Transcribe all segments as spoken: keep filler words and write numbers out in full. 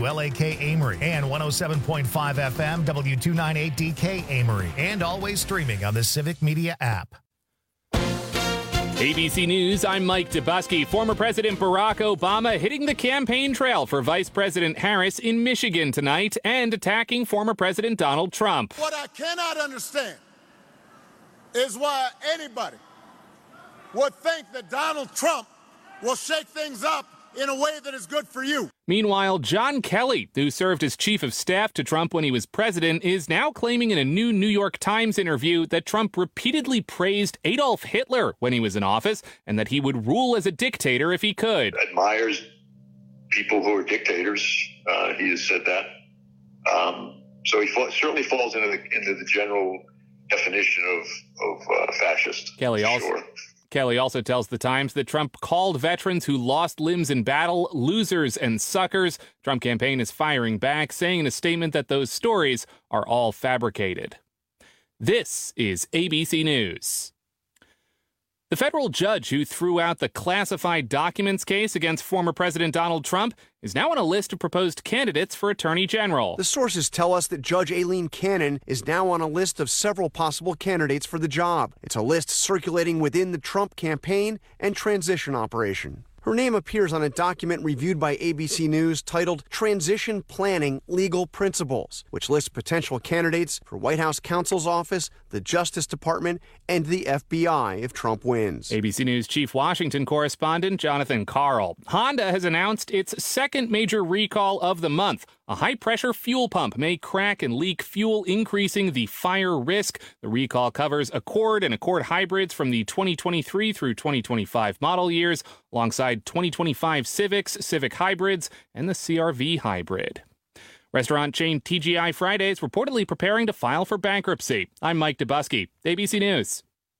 W L A K Amory, and one oh seven point five F M, W two ninety-eight D K Amory, and always streaming on the Civic Media app. A B C News, I'm Mike Dubusky. Former President Barack Obama hitting the campaign trail for Vice President Harris in Michigan tonight and attacking former President Donald Trump. What I cannot understand is why anybody would think that Donald Trump will shake things up in a way that is good for you. Meanwhile, John Kelly, who served as chief of staff to Trump when he was president, is now claiming in a new New York Times interview that Trump repeatedly praised Adolf Hitler when he was in office and that he would rule as a dictator if he could. Admires people who are dictators. Uh, he has said that. Um, so he fa- certainly falls into the, into the general definition of, of uh, fascist. Kelly also... Sure. Kelly also tells the Times that Trump called veterans who lost limbs in battle losers and suckers. Trump campaign is firing back, saying in a statement that those stories are all fabricated. This is A B C News. The federal judge who threw out the classified documents case against former President Donald Trump is now on a list of proposed candidates for Attorney General. The sources tell us that Judge Aileen Cannon is now on a list of several possible candidates for the job. It's a list circulating within the Trump campaign and transition operation. Her name appears on a document reviewed by A B C News titled Transition Planning Legal Principles, which lists potential candidates for White House counsel's office, the Justice Department, and the F B I if Trump wins. A B C News Chief Washington correspondent Jonathan Karl. Honda has announced its second major recall of the month. A high-pressure fuel pump may crack and leak fuel, increasing the fire risk. The recall covers Accord and Accord hybrids from the twenty twenty-three through twenty twenty-five model years, alongside twenty twenty-five Civics, Civic hybrids, and the C R V hybrid. Restaurant chain T G I Fridays reportedly preparing to file for bankruptcy. I'm Mike Dubusky, A B C News.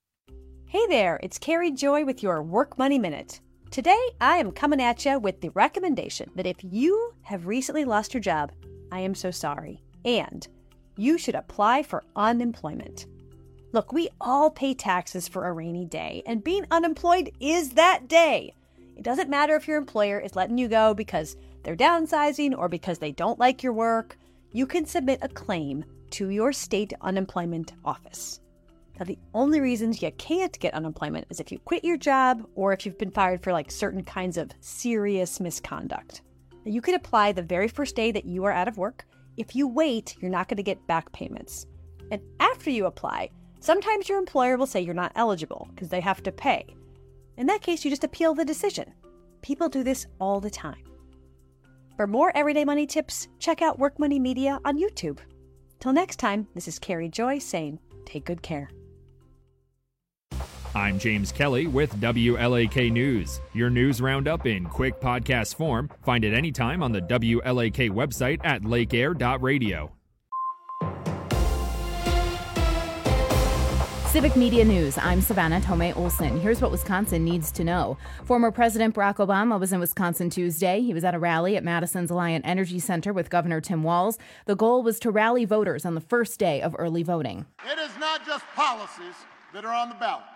Hey there, it's Carrie Joy with your Work Money Minute. Today, I am coming at you with the recommendation that if you have recently lost your job, I am so sorry, and you should apply for unemployment. Look, we all pay taxes for a rainy day, and being unemployed is that day. It doesn't matter if your employer is letting you go because they're downsizing or because they don't like your work. You can submit a claim to your state unemployment office. Now, the only reasons you can't get unemployment is if you quit your job or if you've been fired for like certain kinds of serious misconduct. Now, you could apply the very first day that you are out of work. If you wait, you're not going to get back payments. And after you apply, sometimes your employer will say you're not eligible because they have to pay. In that case, you just appeal the decision. People do this all the time. For more everyday money tips, check out Work Money Media on YouTube. Till next time, this is Carrie Joy saying, take good care. I'm James Kelly with W L A K News. Your news roundup in quick podcast form. Find it anytime on the W L A K website at lake air dot radio. Civic Media News, I'm Savannah Tomei Olson. Here's what Wisconsin needs to know. Former President Barack Obama was in Wisconsin Tuesday. He was at a rally at Madison's Alliant Energy Center with Governor Tim Walz. The goal was to rally voters on the first day of early voting. It is not just policies that are on the ballot.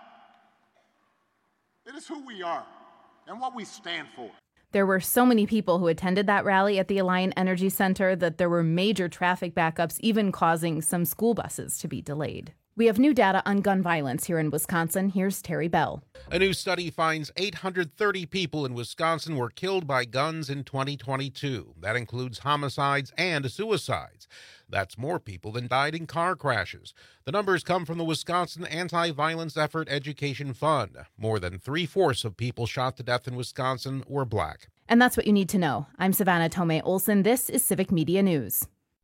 It is who we are and what we stand for. There were so many people who attended that rally at the Alliant Energy Center that there were major traffic backups, even causing some school buses to be delayed. We have new data on gun violence here in Wisconsin. Here's Terry Bell. A new study finds eight hundred thirty people in Wisconsin were killed by guns in twenty twenty-two. That includes homicides and suicides. That's more people than died in car crashes. The numbers come from the Wisconsin Anti-Violence Effort Education Fund. More than three-fourths of people shot to death in Wisconsin were black. And that's what you need to know. I'm Savannah Tomei Olson. This is Civic Media News.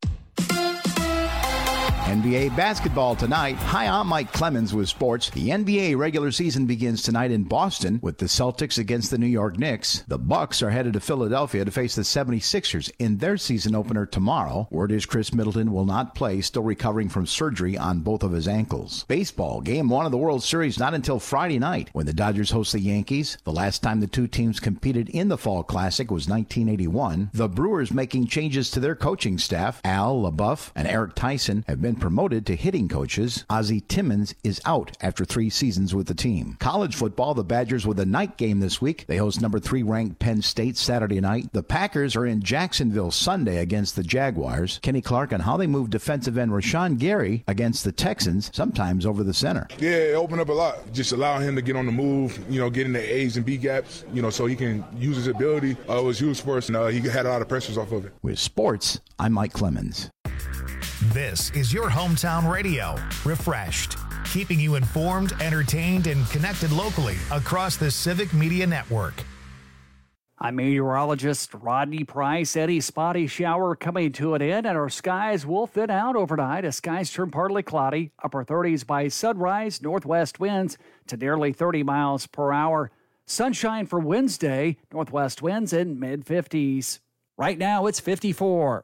N B A basketball tonight. Hi, I'm Mike Clemens with sports. The N B A regular season begins tonight in Boston with the Celtics against the New York Knicks. The Bucks are headed to Philadelphia to face the seventy-sixers in their season opener tomorrow. Word is Chris Middleton will not play, still recovering from surgery on both of his ankles. Baseball, game one of the World Series not until Friday night when the Dodgers host the Yankees. The last time the two teams competed in the Fall Classic was nineteen eighty-one. The Brewers making changes to their coaching staff. Al LaBeouf and Eric Tyson have been been promoted to hitting coaches. Ozzie Timmons is out after three seasons with the team. College football, the Badgers with a night game this week. They host number three ranked Penn State Saturday night. The Packers are in Jacksonville Sunday against the Jaguars. Kenny Clark on how they move defensive end Rashawn Gary against the Texans, sometimes over the center. Yeah, it opened up a lot. Just allowing him to get on the move, you know, get in the A's and B gaps, you know, so he can use his ability. Uh, it was used for us, and uh, he had a lot of pressures off of it. With sports, I'm Mike Clemens. This is your hometown radio, Refreshed, keeping you informed, entertained, and connected locally across the Civic Media Network. I'm meteorologist Rodney Price. Any spotty shower coming to an end, and our skies will thin out overnight as skies turn partly cloudy. Upper thirties by sunrise, northwest winds to nearly thirty miles per hour. Sunshine for Wednesday, northwest winds in mid-fifties. Right now, it's fifty-four.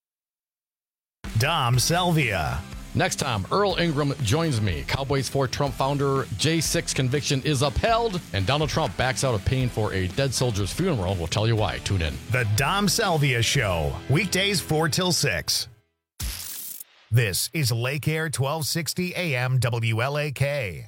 Dom Selvia. Next time, Earl Ingram joins me. Cowboys for Trump founder J six conviction is upheld, and Donald Trump backs out of paying for a dead soldier's funeral. We'll tell you why. Tune in. The Dom Selvia Show, weekdays four till six. This is Lake Air twelve sixty A M W L A K.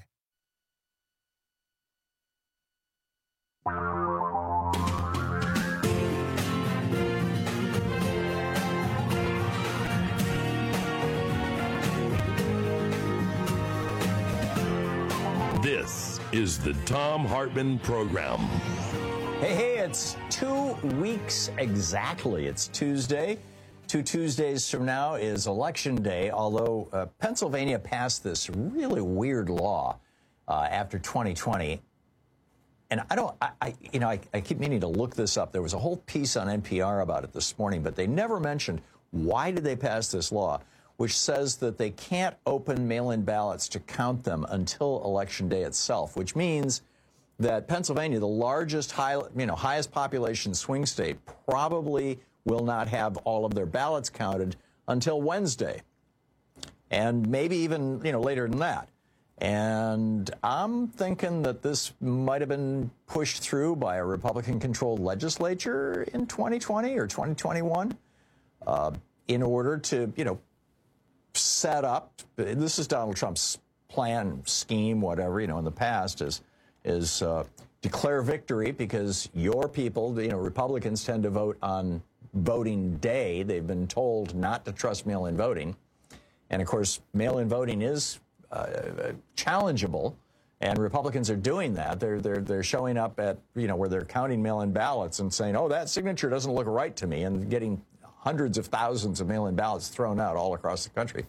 This is the Thom Hartmann Program. Hey, hey, it's two weeks exactly. It's Tuesday. Two Tuesdays from now is Election Day, although uh, Pennsylvania passed this really weird law uh, after twenty twenty. And I don't, I, I you know, I, I keep meaning to look this up. There was a whole piece on N P R about it this morning, but they never mentioned why did they pass this law, which says that they can't open mail-in ballots to count them until Election Day itself, which means that Pennsylvania, the largest, high, you know, highest population swing state, probably will not have all of their ballots counted until Wednesday, and maybe even, you know, later than that. And I'm thinking that this might have been pushed through by a Republican-controlled legislature in twenty twenty or twenty twenty-one uh, in order to, you know, set up, this is Donald Trump's plan, scheme, whatever, you know, in the past, is is uh, declare victory because your people, you know, Republicans tend to vote on voting day. They've been told not to trust mail-in voting. And, of course, mail-in voting is uh, challengeable, and Republicans are doing that. They're, they're, they're showing up at, you know, where they're counting mail-in ballots and saying, oh, that signature doesn't look right to me, and getting hundreds of thousands of mail-in ballots thrown out all across the country.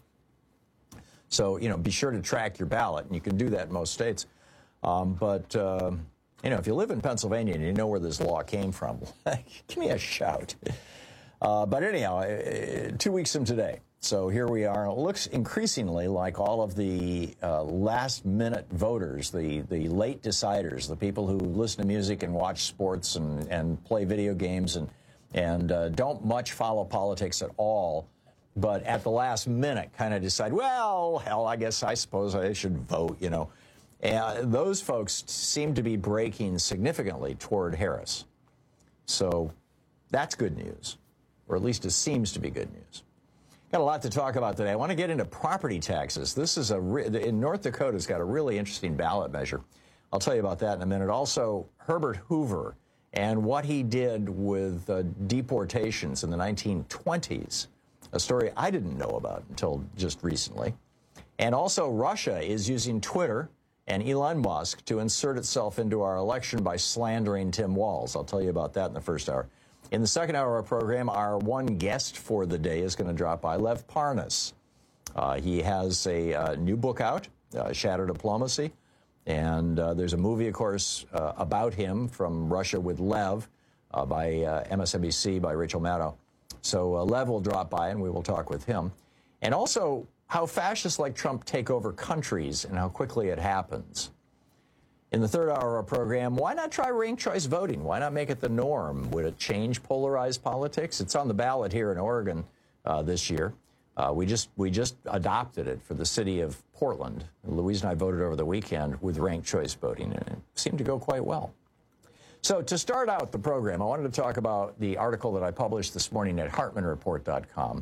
So, you know, be sure to track your ballot, and you can do that in most states. Um, but, uh, you know, if you live in Pennsylvania and you know where this law came from, give me a shout. Uh, but anyhow, two weeks from today. So here we are. It looks increasingly like all of the uh, last-minute voters, the, the late deciders, the people who listen to music and watch sports and, and play video games and, and uh, don't much follow politics at all, but at the last minute kind of decide, well, hell, I guess I suppose I should vote, you know. And those folks seem to be breaking significantly toward Harris. So that's good news, or at least it seems to be good news. Got a lot to talk about today. I want to get into property taxes. This is a, in North Dakota's got a really interesting ballot measure. I'll tell you about that in a minute. Also, Herbert Hoover and what he did with uh, deportations in the nineteen twenties, a story I didn't know about until just recently. And also, Russia is using Twitter and Elon Musk to insert itself into our election by slandering Tim Walz. I'll tell you about that in the first hour. In the second hour of our program, our one guest for the day is going to drop by, Lev Parnas. Uh, he has a uh, new book out, uh, Shadow Diplomacy, and uh, there's a movie, of course, uh, about him, From Russia with Lev, uh, by uh, M S N B C, by Rachel Maddow. So uh, Lev will drop by, and we will talk with him. And also, how fascists like Trump take over countries and how quickly it happens. In the third hour of our program, why not try ranked choice voting? Why not make it the norm? Would it change polarized politics? It's on the ballot here in Oregon uh, this year. Uh, we just we just adopted it for the city of Portland. Louise and I voted over the weekend with ranked choice voting, and it seemed to go quite well. So to start out the program, I wanted to talk about the article that I published this morning at Hartmann Report dot com.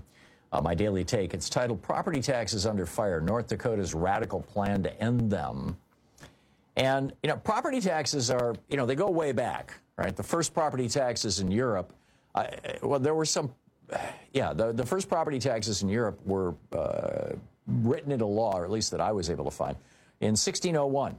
uh, my daily take. It's titled Property Taxes Under Fire, North Dakota's Radical Plan to End Them. And, you know, property taxes are, you know, they go way back, right? The first property taxes in Europe, uh, well, there were some, yeah, the, the first property taxes in Europe were uh, written into law, or at least that I was able to find, in sixteen oh one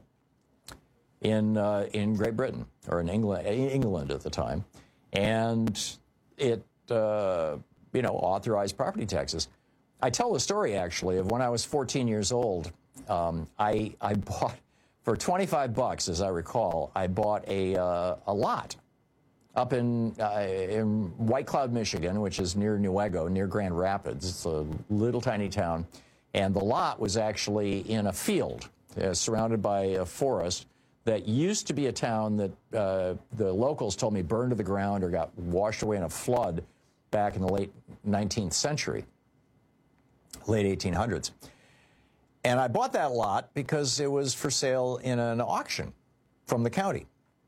in, uh, in Great Britain, or in England, England at the time. And it, uh, you know, authorized property taxes. I tell the story, actually, of when I was fourteen years old, um, I, I bought... For twenty-five bucks, as I recall, I bought a, uh, a lot up in, uh, in White Cloud, Michigan, which is near Newego, near Grand Rapids. It's a little tiny town. And the lot was actually in a field uh, surrounded by a forest that used to be a town that uh, the locals told me burned to the ground or got washed away in a flood back in the late nineteenth century, late eighteen hundreds. And I bought that lot because it was for sale in an auction from the county.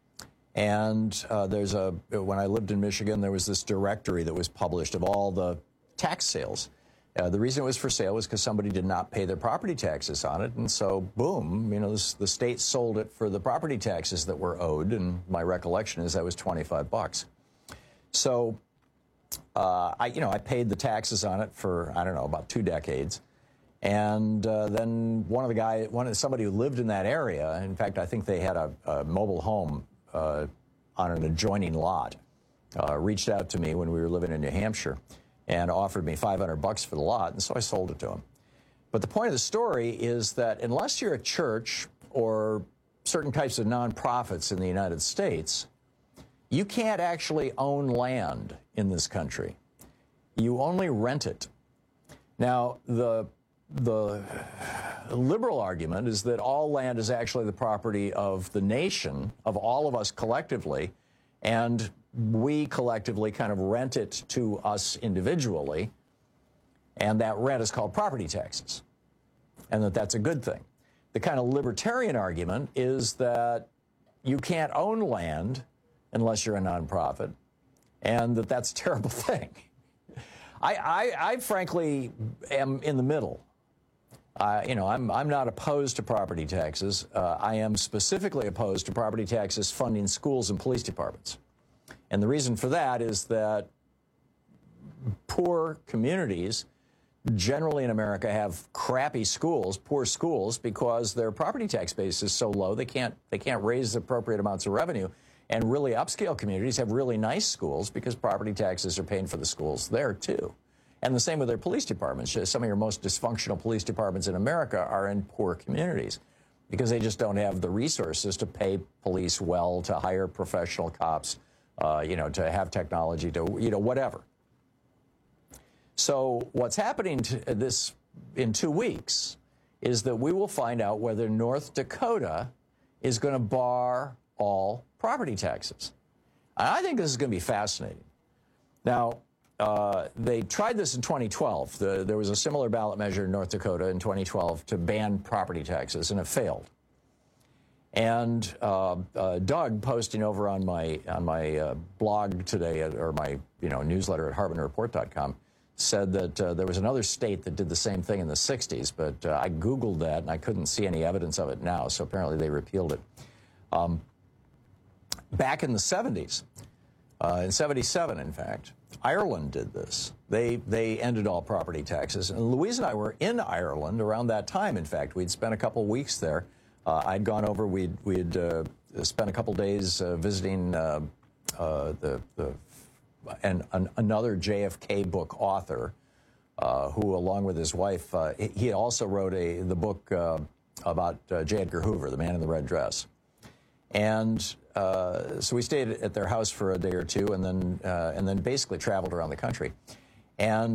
And uh, there's a, when I lived in Michigan, there was this directory that was published of all the tax sales. Uh, the reason it was for sale was because somebody did not pay their property taxes on it. And so, boom, you know, this, the state sold it for the property taxes that were owed. And my recollection is that was twenty-five bucks. So, uh, I, you know, I paid the taxes on it for, I don't know, about two decades. And uh, then one of the guys, one of somebody who lived in that area, in fact, I think they had a, a mobile home uh, on an adjoining lot, uh, reached out to me when we were living in New Hampshire and offered me five hundred bucks for the lot, and so I sold it to him. But the point of the story is that unless you're a church or certain types of nonprofits in the United States, you can't actually own land in this country. You only rent it. Now, the The liberal argument is that all land is actually the property of the nation, of all of us collectively, and we collectively kind of rent it to us individually, and that rent is called property taxes, and that that's a good thing. The kind of libertarian argument is that you can't own land unless you're a nonprofit, and that that's a terrible thing. I, I, I frankly am in the middle. Uh, you know, I'm, I'm not opposed to property taxes. Uh, I am specifically opposed to property taxes funding schools and police departments. And the reason for that is that poor communities generally in America have crappy schools, poor schools, because their property tax base is so low they can't, they can't raise the appropriate amounts of revenue. And really upscale communities have really nice schools because property taxes are paying for the schools there, too. And the same with their police departments. Some of your most dysfunctional police departments in America are in poor communities because they just don't have the resources to pay police well, to hire professional cops, uh, you know, to have technology, to, you know, whatever. So what's happening to this in two weeks is that we will find out whether North Dakota is going to bar all property taxes. And I think this is going to be fascinating. Now, Uh, they tried this in twenty twelve. The, there was a similar ballot measure in North Dakota in twenty twelve to ban property taxes, and it failed. And uh, uh, Doug, posting over on my on my uh, blog today, at, or my you know newsletter at Harbin Report dot com, said that uh, there was another state that did the same thing in the sixties, but uh, I Googled that, and I couldn't see any evidence of it now, so apparently they repealed it. Um, back in the seventies, uh, in seventy-seven, in fact, Ireland did this. They they ended all property taxes. And Louise and I were in Ireland around that time, in fact. We'd spent a couple weeks there. Uh, I'd gone over, we'd, we'd uh, spent a couple days uh, visiting uh, uh, the, the and an, another J F K book author, uh, who, along with his wife, uh, he also wrote a the book uh, about uh, J. Edgar Hoover, The Man in the Red Dress. And uh, so we stayed at their house for a day or two, and then uh, and then basically traveled around the country. And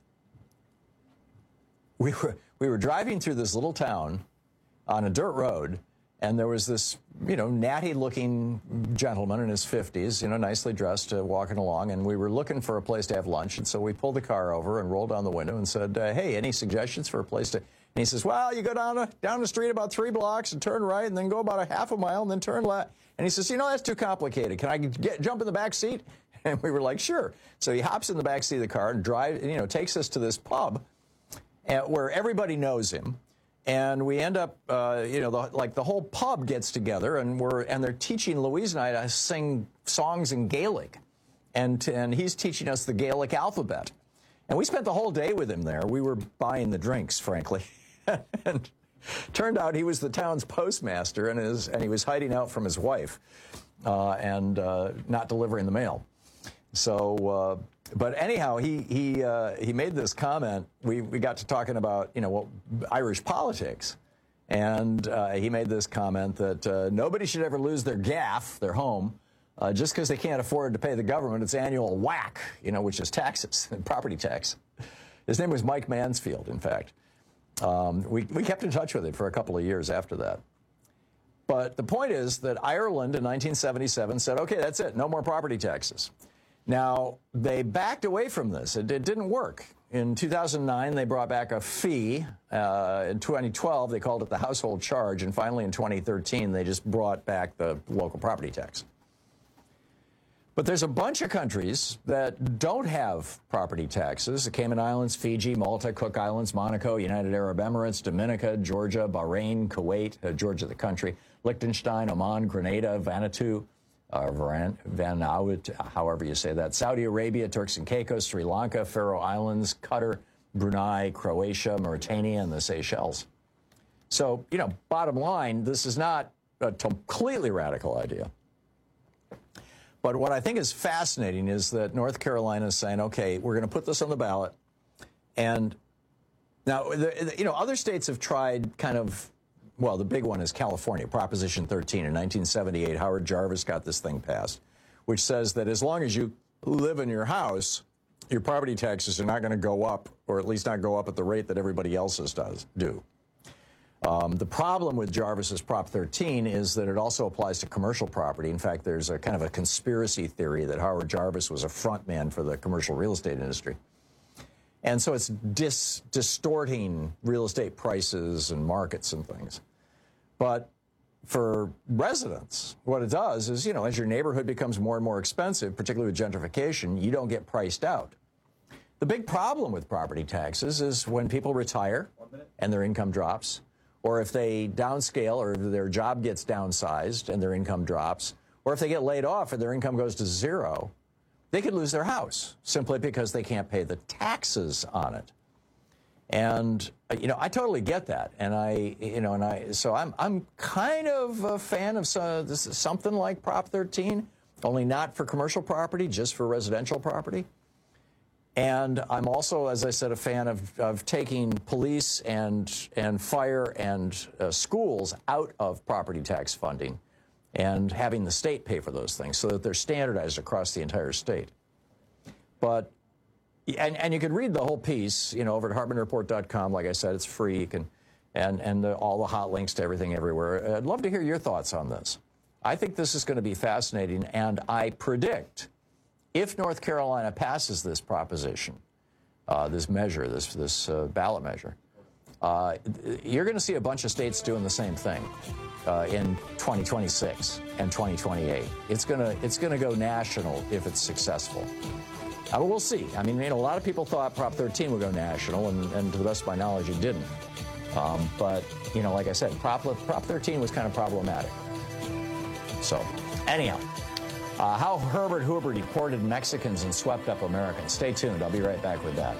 we were we were driving through this little town on a dirt road, and there was this you know natty-looking gentleman in his fifties, you know, nicely dressed, uh, walking along, and we were looking for a place to have lunch. And so we pulled the car over and rolled down the window and said, uh, "Hey, any suggestions for a place to?" And he says, "Well, you go down a, down the street about three blocks and turn right, and then go about a half a mile and then turn left." And he says, "You know, that's too complicated. Can I get, jump in the back seat?" And we were like, sure. So he hops in the backseat of the car and drives, you know, takes us to this pub where everybody knows him. And we end up, uh, you know, the, like the whole pub gets together, and we're and they're teaching Louise and I to sing songs in Gaelic, and and he's teaching us the Gaelic alphabet. And we spent the whole day with him there. We were buying the drinks, frankly, and turned out he was the town's postmaster, and his and he was hiding out from his wife, uh, and uh, not delivering the mail. So. Uh, But anyhow, he he uh, he made this comment. We we got to talking about you know what, Irish politics, and uh, he made this comment that uh, nobody should ever lose their gaff, their home, uh, just because they can't afford to pay the government its annual whack, you know, which is taxes, property tax. His name was Mike Mansfield, in fact. Um, we we kept in touch with him for a couple of years after that. But the point is that Ireland in nineteen seventy-seven said, okay, that's it, no more property taxes. Now, they backed away from this. It, it didn't work. In two thousand nine, they brought back a fee. Uh, in twenty twelve, they called it the household charge. And finally, in twenty thirteen, they just brought back the local property tax. But there's a bunch of countries that don't have property taxes. The Cayman Islands, Fiji, Malta, Cook Islands, Monaco, United Arab Emirates, Dominica, Georgia, Bahrain, Kuwait, uh, Georgia the country, Liechtenstein, Oman, Grenada, Vanuatu, Uh, Vanuatu, however you say that, Saudi Arabia, Turks and Caicos, Sri Lanka, Faroe Islands, Qatar, Brunei, Croatia, Mauritania, and the Seychelles. So, you know, bottom line, this is not a completely radical idea. But what I think is fascinating is that North Carolina is saying, okay, we're going to put this on the ballot. And now, the, you know, other states have tried kind of, well, the big one is California, Proposition thirteen. In nineteen seventy-eight, Howard Jarvis got this thing passed, which says that as long as you live in your house, your property taxes are not going to go up, or at least not go up at the rate that everybody else's does do. Um, the problem with Jarvis's Prop thirteen is that it also applies to commercial property. In fact, there's a kind of a conspiracy theory that Howard Jarvis was a front man for the commercial real estate industry. And so it's dis distorting real estate prices and markets and things. But for residents, what it does is, you know, as your neighborhood becomes more and more expensive, particularly with gentrification, you don't get priced out. The big problem with property taxes is when people retire and their income drops, or if they downscale or their job gets downsized and their income drops, or if they get laid off and their income goes to zero, they could lose their house simply because they can't pay the taxes on it. And, you know, I totally get that. And I, you know, and I, so I'm, I'm kind of a fan of some, this is something like Prop thirteen, only not for commercial property, just for residential property. And I'm also, as I said, a fan of, of taking police and, and fire and uh, schools out of property tax funding and having the state pay for those things so that they're standardized across the entire state. But, and, and you can read the whole piece, you know, over at Hartman Report dot com. Like I said, it's free. You can, and, and the, all the hot links to everything everywhere. I'd love to hear your thoughts on this. I think this is going to be fascinating, and I predict if North Carolina passes this proposition, uh, this measure, this, this uh, ballot measure, uh, you're going to see a bunch of states doing the same thing. Uh, in twenty twenty-six and twenty twenty-eight. It's gonna it's gonna go national if it's successful. Uh, but we'll see. I mean, you know, a lot of people thought Prop thirteen would go national, and, and to the best of my knowledge, it didn't. Um, but, you know, like I said, Prop, Prop thirteen was kind of problematic. So, anyhow, uh, how Herbert Hoover deported Mexicans and swept up Americans. Stay tuned. I'll be right back with that.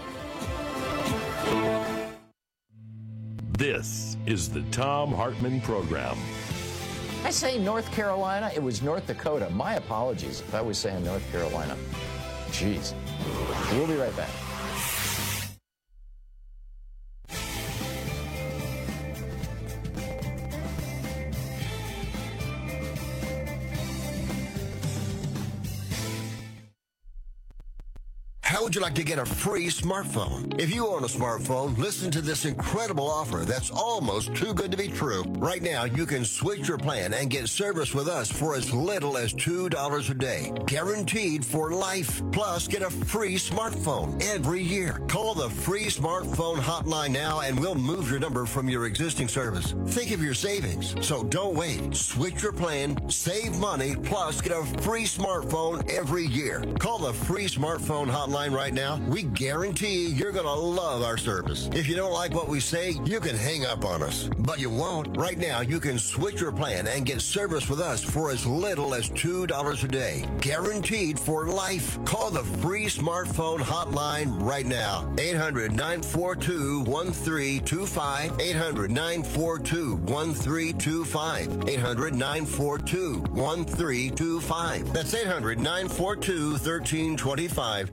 This is the Thom Hartmann Program. I say North Carolina. It was North Dakota. My apologies if I was saying North Carolina. Jeez. We'll be right back. would you like to get a free smartphone? If you own a smartphone, listen to this incredible offer that's almost too good to be true. Right now, you can switch your plan and get service with us for as little as two dollars a day. Guaranteed for life. Plus, get a free smartphone every year. Call the free smartphone hotline now and we'll move your number from your existing service. Think of your savings. So don't wait. Switch your plan, save money, plus get a free smartphone every year. Call the free smartphone hotline right now. We guarantee you're going to love our service. If you don't like what we say, you can hang up on us. But you won't. Right now, you can switch your plan and get service with us for as little as two dollars a day. Guaranteed for life. Call the free smartphone hotline right now. eight hundred, nine four two, one three two five. eight hundred, nine four two, one three two five. eight hundred, nine four two, one three two five. That's eight hundred, nine four two, one three two five.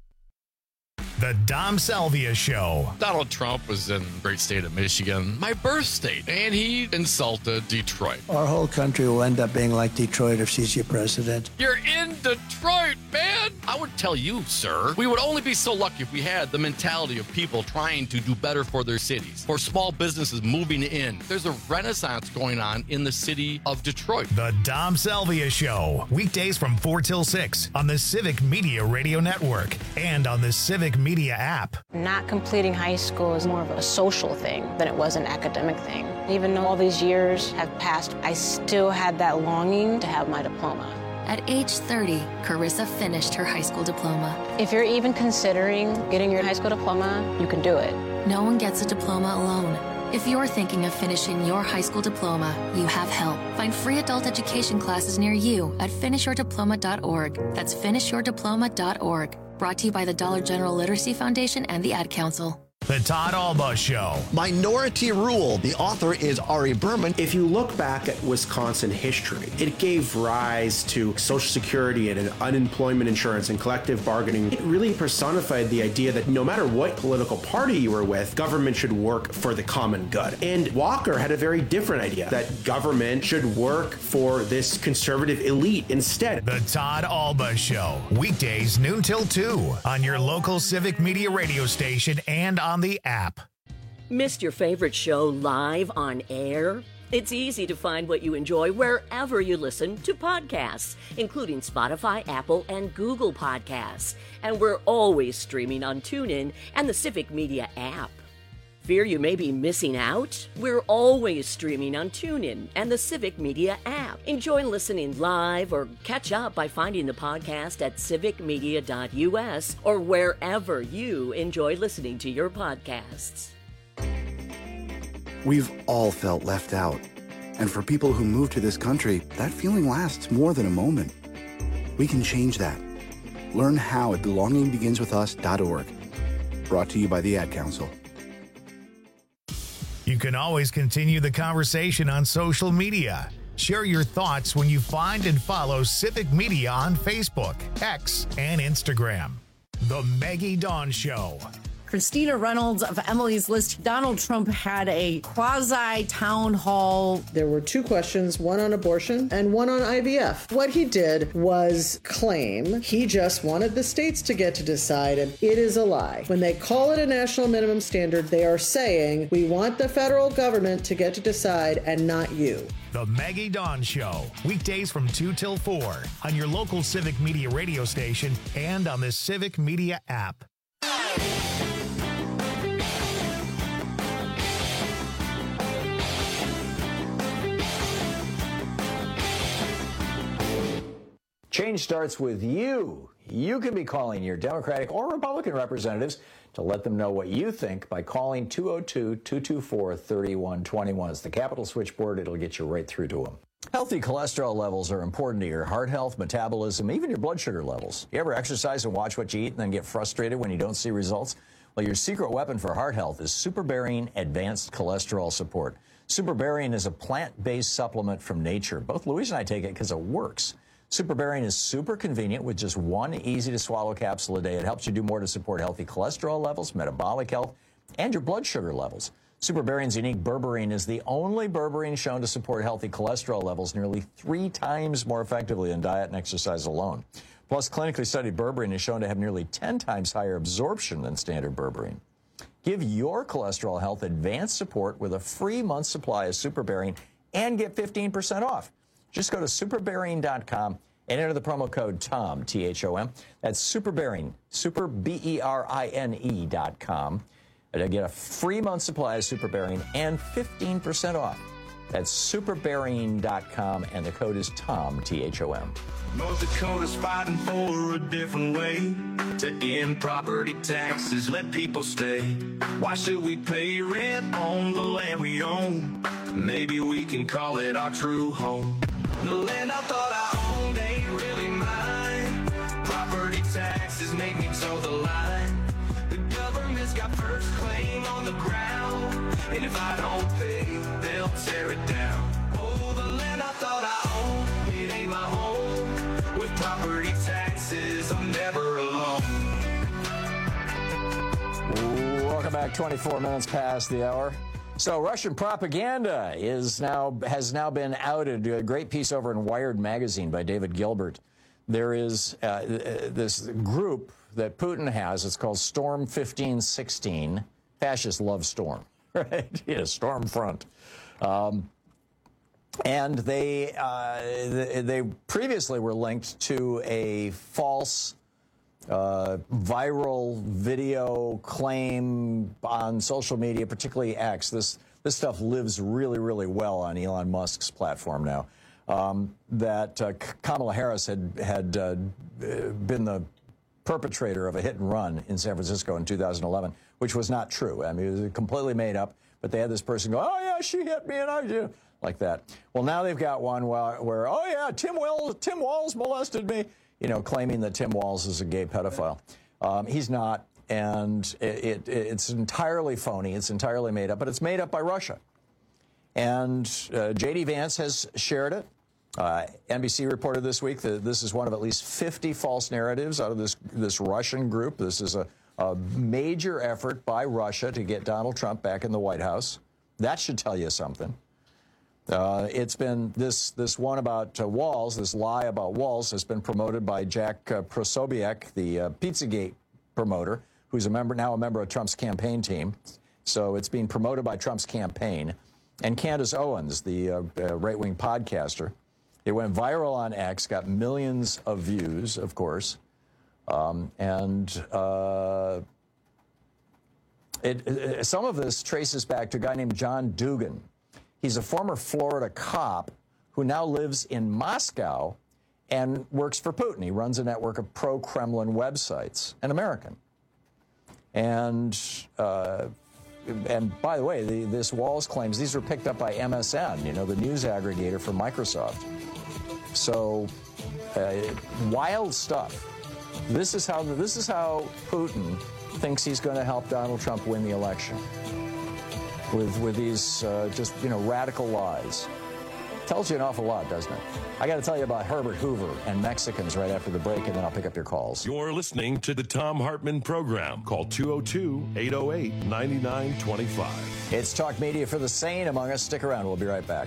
The Dom Salvia Show. Donald Trump was in the great state of Michigan, my birth state, and he insulted Detroit. Our whole country will end up being like Detroit if she's your president. You're in Detroit, man! I would tell you, sir, we would only be so lucky if we had the mentality of people trying to do better for their cities, for small businesses moving in. There's a renaissance going on in the city of Detroit. The Dom Salvia Show. Weekdays from four till six on the Civic Media Radio Network and on the Civic Media app. Not completing high school is more of a social thing than it was an academic thing. Even though all these years have passed, I still had that longing to have my diploma. At age thirty, Carissa finished her high school diploma. If you're even considering getting your high school diploma, you can do it. No one gets a diploma alone. If you're thinking of finishing your high school diploma, you have help. Find free adult education classes near you at finish your diploma dot org. That's finish your diploma dot org. Brought to you by the Dollar General Literacy Foundation and the Ad Council. The Todd Alba Show. Minority Rule. The author is Ari Berman. If you look back at Wisconsin history, it gave rise to Social Security and unemployment insurance and collective bargaining. It really personified the idea that no matter what political party you were with, government should work for the common good. And Walker had a very different idea, that government should work for this conservative elite instead. The Todd Alba Show. Weekdays noon till two on your local Civic Media radio station and on the app. Missed your favorite show live on air? It's easy to find what you enjoy wherever you listen to podcasts, including Spotify, Apple, and Google Podcasts. And we're always streaming on TuneIn and the Civic Media app. Fear you may be missing out? We're always streaming on TuneIn and the Civic Media app. Enjoy listening live or catch up by finding the podcast at civic media dot u s or wherever you enjoy listening to your podcasts. We've all felt left out. And for people who move to this country, that feeling lasts more than a moment. We can change that. Learn how at belonging begins with us dot org. Brought to you by the Ad Council. You can always continue the conversation on social media. Share your thoughts when you find and follow Civic Media on Facebook, X, and Instagram. The Maggie Dawn Show. Christina Reynolds of Emily's List. Donald Trump had a quasi-town hall. There were two questions, one on abortion and one on I V F. What he did was claim he just wanted the states to get to decide, and it is a lie. When they call it a national minimum standard, they are saying, we want the federal government to get to decide and not you. The Maggie Dawn Show. Weekdays from two till four on your local Civic Media radio station and on the Civic Media app. Change starts with you. You can be calling your Democratic or Republican representatives to let them know what you think by calling two oh two, two two four, three one two one. It's the Capitol switchboard. It'll get you right through to them. Healthy cholesterol levels are important to your heart health, metabolism, even your blood sugar levels. You ever exercise and watch what you eat and then get frustrated when you don't see results? Well, your secret weapon for heart health is SuperBarian Advanced Cholesterol Support. SuperBarian is a plant-based supplement from nature. Both Louise and I take it because it works. SuperBarian is super convenient with just one easy-to-swallow capsule a day. It helps you do more to support healthy cholesterol levels, metabolic health, and your blood sugar levels. SuperBarian's unique berberine is the only berberine shown to support healthy cholesterol levels nearly three times more effectively than diet and exercise alone. Plus, clinically studied berberine is shown to have nearly ten times higher absorption than standard berberine. Give your cholesterol health advanced support with a free month supply of SuperBerine and get fifteen percent off. Just go to superberine dot com and enter the promo code TOM, T H O M. That's SuperBerine, super B E R I N E dot com. To get a free month supply of SuperBerine and fifteen percent off. That's superberine dot com, and the code is TOM, T H O M. North Dakota's fighting for a different way to end property taxes, let people stay. Why should we pay rent on the land we own? Maybe we can call it our true home. The land I thought I owned ain't really mine. Property taxes make me toe the line. The government's got first claim on the ground, and if I don't pay, they'll tear it down. Oh, the land I thought I owned, it ain't my home. With property taxes, I'm never alone. Welcome back. twenty-four minutes past the hour. So Russian propaganda is now has now been outed. A great piece over in Wired magazine by David Gilbert. There is uh, this group that Putin has. It's called Storm fifteen sixteen. Fascists love storm, right? Yeah, storm front. Um, and they uh, they previously were linked to a false uh, viral video claim on social media, particularly X. This this stuff lives really, really well on Elon Musk's platform now. Um, that uh, Kamala Harris had had uh, been the perpetrator of a hit and run in San Francisco in two thousand eleven, which was not true. I mean, it was completely made up. But they had this person go, "Oh yeah, she hit me," and I did like that. Well, now they've got one where, where "Oh yeah, Tim Walls, Tim Walls molested me," you know, claiming that Tim Walls is a gay pedophile. Um, he's not, and it, it, it's entirely phony. It's entirely made up, but it's made up by Russia. And uh, J D Vance has shared it. Uh, N B C reported this week that this is one of at least fifty false narratives out of this this Russian group. This is a, a major effort by Russia to get Donald Trump back in the White House. That should tell you something. Uh, it's been this this one about uh, Walls, this lie about Walls, has been promoted by Jack uh, Prosobiec, the uh, Pizzagate promoter, who's a member now a member of Trump's campaign team. So it's being promoted by Trump's campaign. And Candace Owens, the uh, uh, right-wing podcaster. It went viral on X, got millions of views, of course. Um, and uh, it, it, some of this traces back to a guy named John Dugan. He's a former Florida cop who now lives in Moscow and works for Putin. He runs a network of pro-Kremlin websites, an American. And... Uh, And by the way, the, this Walls claims, these were picked up by M S N, you know, the news aggregator for Microsoft. So, uh, wild stuff. This is how this is how Putin thinks he's going to help Donald Trump win the election. With with these uh, just you know radical lies. Tells you an awful lot, doesn't it? I got to tell you about Herbert Hoover and Mexicans right after the break, and then I'll pick up your calls. You're listening to the Thom Hartmann Program. Call two oh two, eight oh eight, nine nine two five. It's Talk Media for the sane among us. Stick around. We'll be right back.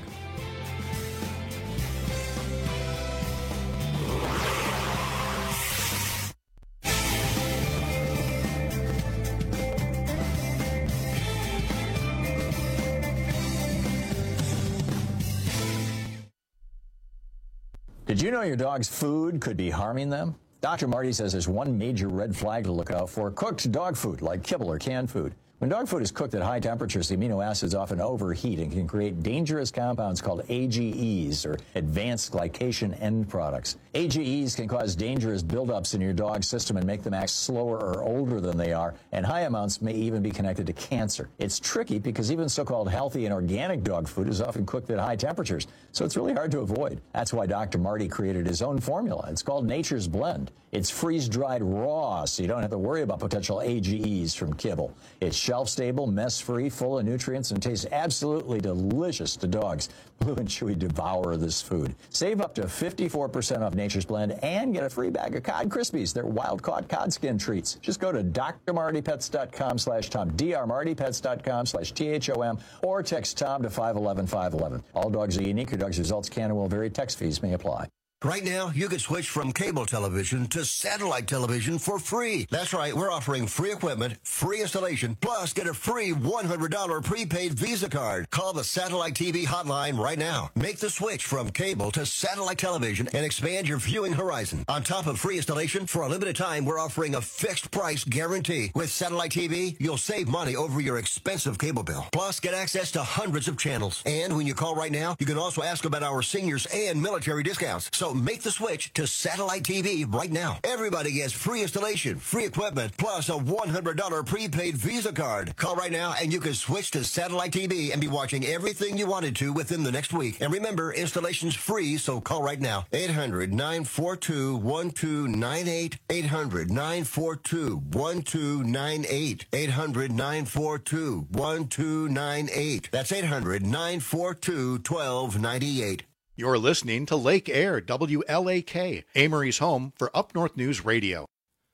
Did you know your dog's food could be harming them? Doctor Marty says there's one major red flag to look out for: cooked dog food, like kibble or canned food. When dog food is cooked at high temperatures, the amino acids often overheat and can create dangerous compounds called A G Es, or advanced glycation end products. A G Es can cause dangerous buildups in your dog's system and make them act slower or older than they are, and high amounts may even be connected to cancer. It's tricky because even so-called healthy and organic dog food is often cooked at high temperatures, so it's really hard to avoid. That's why Doctor Marty created his own formula. It's called Nature's Blend. It's freeze-dried raw, so you don't have to worry about potential A G Es from kibble. It's shelf-stable, mess-free, full of nutrients, and tastes absolutely delicious to dogs. Blue and Chewy devour this food. Save up to fifty-four percent off Nature's Blend and get a free bag of Cod Krispies. They're wild-caught cod skin treats. Just go to D R Marty Pets dot com slash Tom, D R Marty Pets dot com slash T H O M, or text Tom to five one one, five one one. All dogs are unique. Your dog's results can and will vary. Text fees may apply. Right now, you can switch from cable television to satellite television for free. That's right, we're offering free equipment, free installation, plus get a free one hundred dollars prepaid Visa card. Call the Satellite T V hotline right now. Make the switch from cable to satellite television and expand your viewing horizon. On top of free installation, for a limited time, we're offering a fixed price guarantee. With Satellite T V, you'll save money over your expensive cable bill. Plus, get access to hundreds of channels. And when you call right now, you can also ask about our seniors and military discounts. So make the switch to Satellite T V right now. Everybody gets free installation, free equipment, plus a one hundred dollars prepaid Visa card. Call right now and you can switch to Satellite T V and be watching everything you wanted to within the next week. And remember, installation's free, so call right now. eight hundred, nine four two, one two nine eight. eight hundred, nine four two, one two nine eight. eight hundred, nine four two, one two nine eight. That's eight hundred, nine four two, one two nine eight. You're listening to Lake Air, W L A K, Amory's home for Up North News Radio.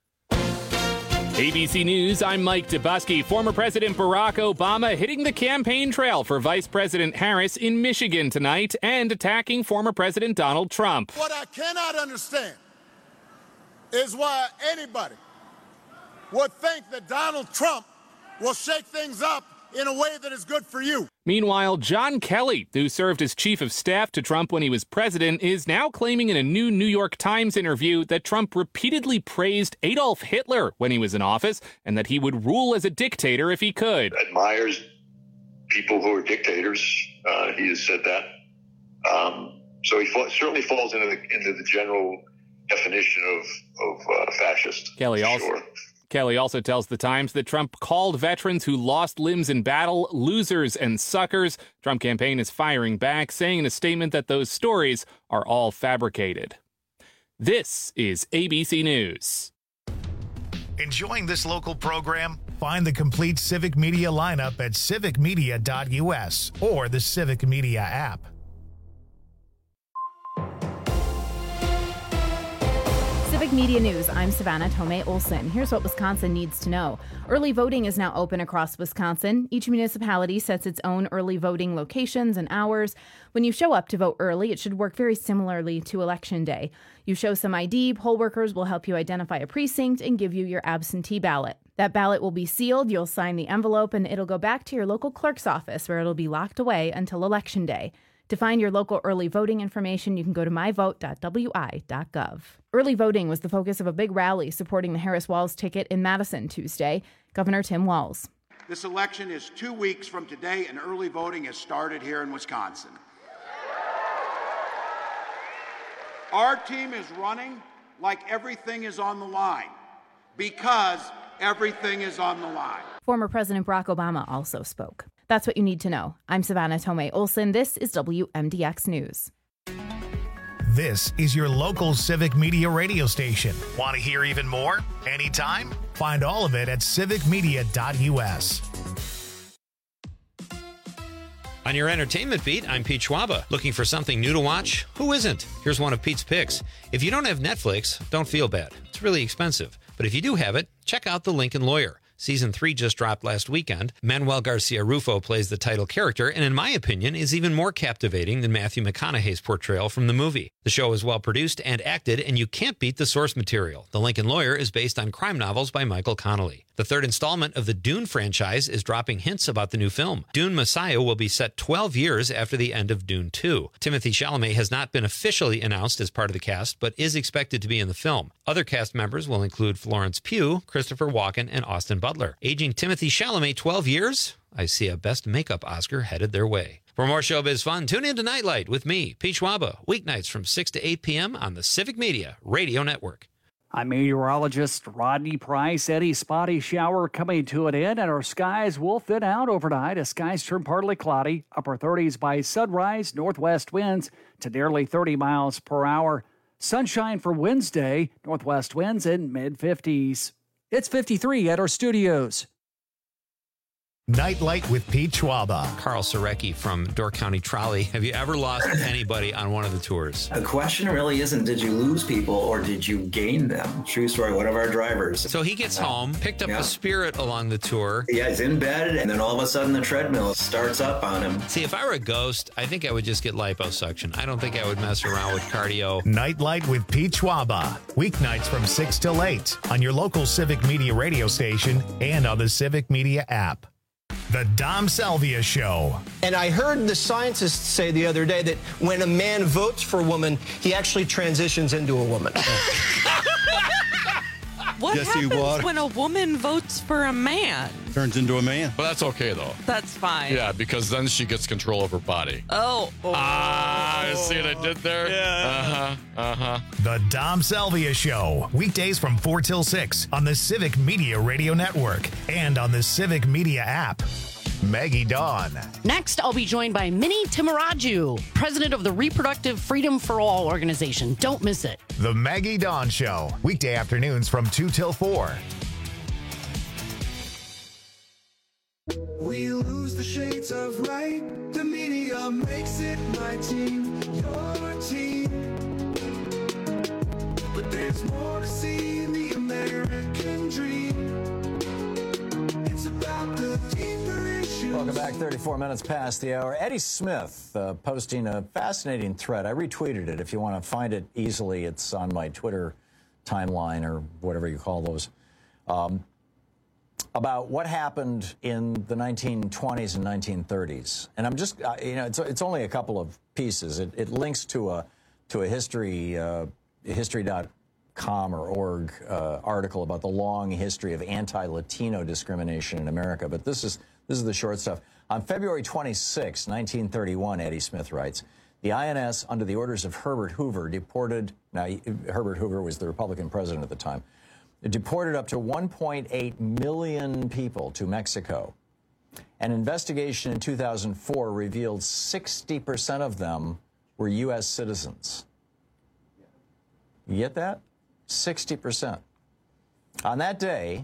A B C News, I'm Mike Dubusky. Former President Barack Obama hitting the campaign trail for Vice President Harris in Michigan tonight and attacking former President Donald Trump. What I cannot understand is why anybody would think that Donald Trump will shake things up in a way that is good for you. Meanwhile, John Kelly, who served as chief of staff to Trump when he was president, is now claiming in a new New York Times interview that Trump repeatedly praised Adolf Hitler when he was in office and that he would rule as a dictator if he could. Admires people who are dictators. Uh, he has said that. Um, so he fa- certainly falls into the, into the general definition of, of uh, fascist. Kelly also... Sure. Kelly also tells The Times that Trump called veterans who lost limbs in battle losers and suckers. Trump campaign is firing back, saying in a statement that those stories are all fabricated. This is A B C News. Enjoying this local program? Find the complete Civic Media lineup at civic media dot U S or the Civic Media app. Civic Media News, I'm Savannah Tomei Olson. Here's what Wisconsin needs to know. Early voting is now open across Wisconsin. Each municipality sets its own early voting locations and hours. When you show up to vote early, it should work very similarly to Election Day. You show some I D, poll workers will help you identify a precinct and give you your absentee ballot. That ballot will be sealed, you'll sign the envelope, and it'll go back to your local clerk's office where it'll be locked away until Election Day. To find your local early voting information, you can go to my vote dot w i dot gov. Early voting was the focus of a big rally supporting the Harris-Walz ticket in Madison Tuesday. Governor Tim Walz. This election is two weeks from today, and early voting has started here in Wisconsin. Our team is running like everything is on the line, because everything is on the line. Former President Barack Obama also spoke. That's what you need to know. I'm Savannah Tomei Olson. This is W M D X News. This is your local Civic Media radio station. Want to hear even more? Anytime? Find all of it at civic media dot U S. On your entertainment beat, I'm Pete Schwaba. Looking for something new to watch? Who isn't? Here's one of Pete's picks. If you don't have Netflix, don't feel bad. It's really expensive. But if you do have it, check out The Lincoln Lawyer. Season three just dropped last weekend. Manuel Garcia Rufo plays the title character, and in my opinion, is even more captivating than Matthew McConaughey's portrayal from the movie. The show is well produced and acted, and you can't beat the source material. The Lincoln Lawyer is based on crime novels by Michael Connelly. The third installment of the Dune franchise is dropping hints about the new film. Dune Messiah will be set twelve years after the end of Dune two. Timothée Chalamet has not been officially announced as part of the cast, but is expected to be in the film. Other cast members will include Florence Pugh, Christopher Walken, and Austin Butler. Aging Timothée Chalamet twelve years? I see a Best Makeup Oscar headed their way. For more showbiz fun, tune in to Nightlight with me, Pete Schwaba, weeknights from six to eight p.m. on the Civic Media Radio Network. I'm meteorologist Rodney Price. Any spotty shower coming to an end, and our skies will thin out overnight as skies turn partly cloudy. Upper thirties by sunrise, northwest winds to nearly thirty miles per hour. Sunshine for Wednesday, northwest winds in mid fifties. It's fifty-three at our studios. Nightlight with Pete Schwaba. Carl Sorecki from Door County Trolley. Have you ever lost anybody on one of the tours? The question really isn't did you lose people or did you gain them? True story, one of our drivers. So he gets home, picked up yeah. a Spirit along the tour. Yeah, he's in bed, and then all of a sudden the treadmill starts up on him. See, if I were a ghost, I think I would just get liposuction. I don't think I would mess around with cardio. Nightlight with Pete Schwaba. Weeknights from six till eight on your local Civic Media radio station and on the Civic Media app. The Dom Salvia Show. And I heard the scientists say the other day that when a man votes for a woman, he actually transitions into a woman. What Jesse happens Watt. when a woman votes for a man? Turns into a man. But that's okay, though. That's fine. Yeah, because then she gets control of her body. Oh. oh. Ah, you see what I did there? Yeah. Uh-huh, uh-huh. The Dom Salvia Show. Weekdays from four till six on the Civic Media Radio Network and on the Civic Media app. Maggie Dawn. Next, I'll be joined by Minnie Timaraju, president of the Reproductive Freedom for All organization. Don't miss it. The Maggie Dawn Show. Weekday afternoons from two till four. We lose the shades of right. The media makes it my team, your team. But there's more to see in the American dream. It's about the deeper issues. Welcome back. thirty-four minutes past the hour. Eddie Smith uh, posting a fascinating thread. I retweeted it. If you want to find it easily, it's on my Twitter timeline or whatever you call those. Um, about what happened in the nineteen twenties and nineteen thirties. And I'm just, uh, you know, it's, it's only a couple of pieces. It, it links to a, to a history, uh, history dot com or org uh, article about the long history of anti-Latino discrimination in America. But this is, this is the short stuff. On February twenty-sixth, nineteen thirty-one, Eddie Smith writes, the I N S, under the orders of Herbert Hoover, deported, now Herbert Hoover was the Republican president at the time, it deported up to one point eight million people to Mexico. An investigation in two thousand four revealed sixty percent of them were U S citizens. You get that? sixty percent. On that day,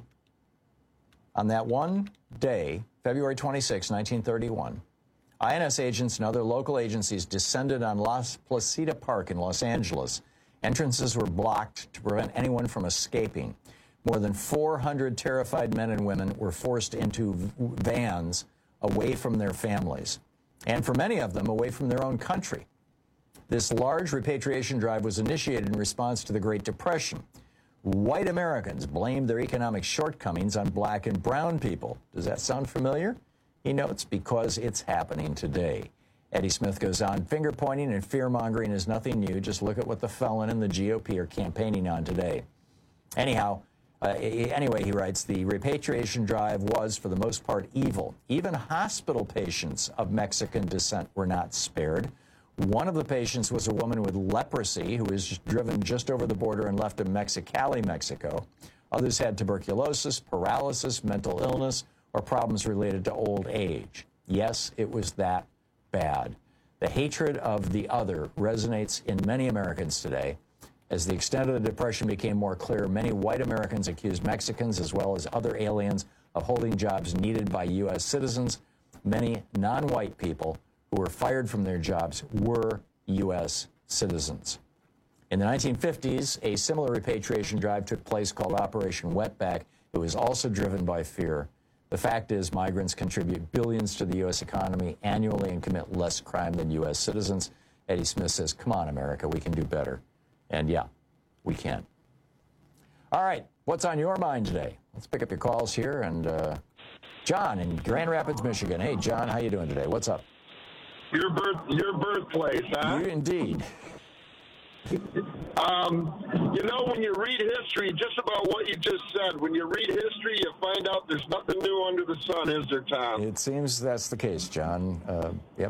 on that one day, February twenty-sixth, nineteen thirty-one, I N S agents and other local agencies descended on Las Placida Park in Los Angeles. Entrances were blocked to prevent anyone from escaping. More than four hundred terrified men and women were forced into vans away from their families, and for many of them, away from their own country. This large repatriation drive was initiated in response to the Great Depression. White Americans blamed their economic shortcomings on black and brown people. Does that sound familiar? He notes, because it's happening today. Eddie Smith goes on, finger-pointing and fear-mongering is nothing new. Just look at what the felon and the G O P are campaigning on today. Anyhow, uh, anyway, he writes, the repatriation drive was, for the most part, evil. Even hospital patients of Mexican descent were not spared. One of the patients was a woman with leprosy who was driven just over the border and left in Mexicali, Mexico. Others had tuberculosis, paralysis, mental illness, or problems related to old age. Yes, it was that bad. The hatred of the other resonates in many Americans today. As the extent of the Depression became more clear, many white Americans accused Mexicans as well as other aliens of holding jobs needed by U S citizens. Many non-white people who were fired from their jobs were U S citizens. In the nineteen fifties, a similar repatriation drive took place called Operation Wetback. It was also driven by fear. The fact is, migrants contribute billions to the U S economy annually and commit less crime than U S citizens. Eddie Smith says, come on, America, we can do better. And yeah, we can. All right, what's on your mind today? Let's pick up your calls here. And uh, John in Grand Rapids, Michigan. Hey, John, how you doing today? What's up? Your birth, your birthplace, huh? You indeed. Um, you know, when you read history, just about what you just said, when you read history, you find out there's nothing new under the sun, is there, Tom? It seems that's the case, John. Uh, yep.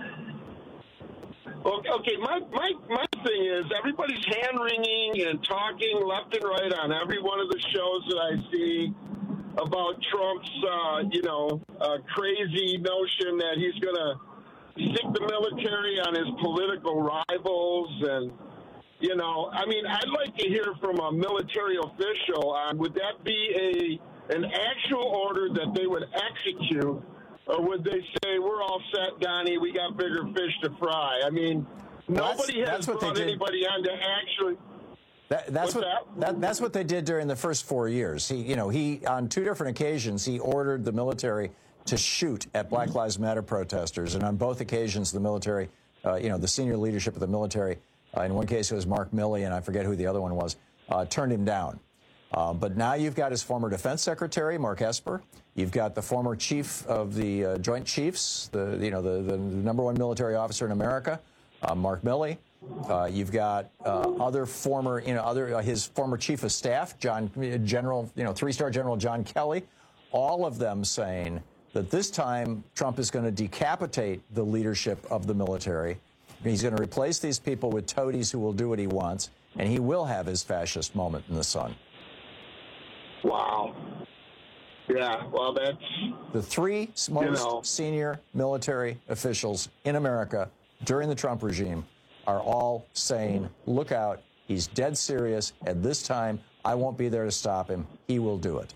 Okay, okay, my, my, my thing is everybody's hand-wringing and talking left and right on every one of the shows that I see about Trump's, uh, you know, uh, crazy notion that he's going to stick the military on his political rivals. And, you know, I mean, I'd like to hear from a military official on, would that be an actual order that they would execute, or would they say, we're all set, Donnie, we got bigger fish to fry? I mean, Well, nobody that's- has that's what they brought did. anybody on to actually... That, that's What's what that? that, that's what they did during the first four years. He, you know, he on two different occasions he ordered the military to shoot at Black Lives Matter protesters, and on both occasions the military, uh, you know, the senior leadership of the military, uh, in one case it was Mark Milley, and I forget who the other one was, uh, turned him down. Uh, but now you've got his former defense secretary, Mark Esper. You've got the former chief of the uh, Joint Chiefs, the you know the, the number one military officer in America, uh, Mark Milley. Uh, you've got uh, other former, you know, other uh, his former chief of staff, John General, you know, three-star General John Kelly. All of them saying that this time Trump is going to decapitate the leadership of the military. He's going to replace these people with toadies who will do what he wants, and he will have his fascist moment in the sun. Wow. Yeah, well, that's... The three most You know. senior military officials in America during the Trump regime are all saying, look out, he's dead serious, and this time I won't be there to stop him. He will do it.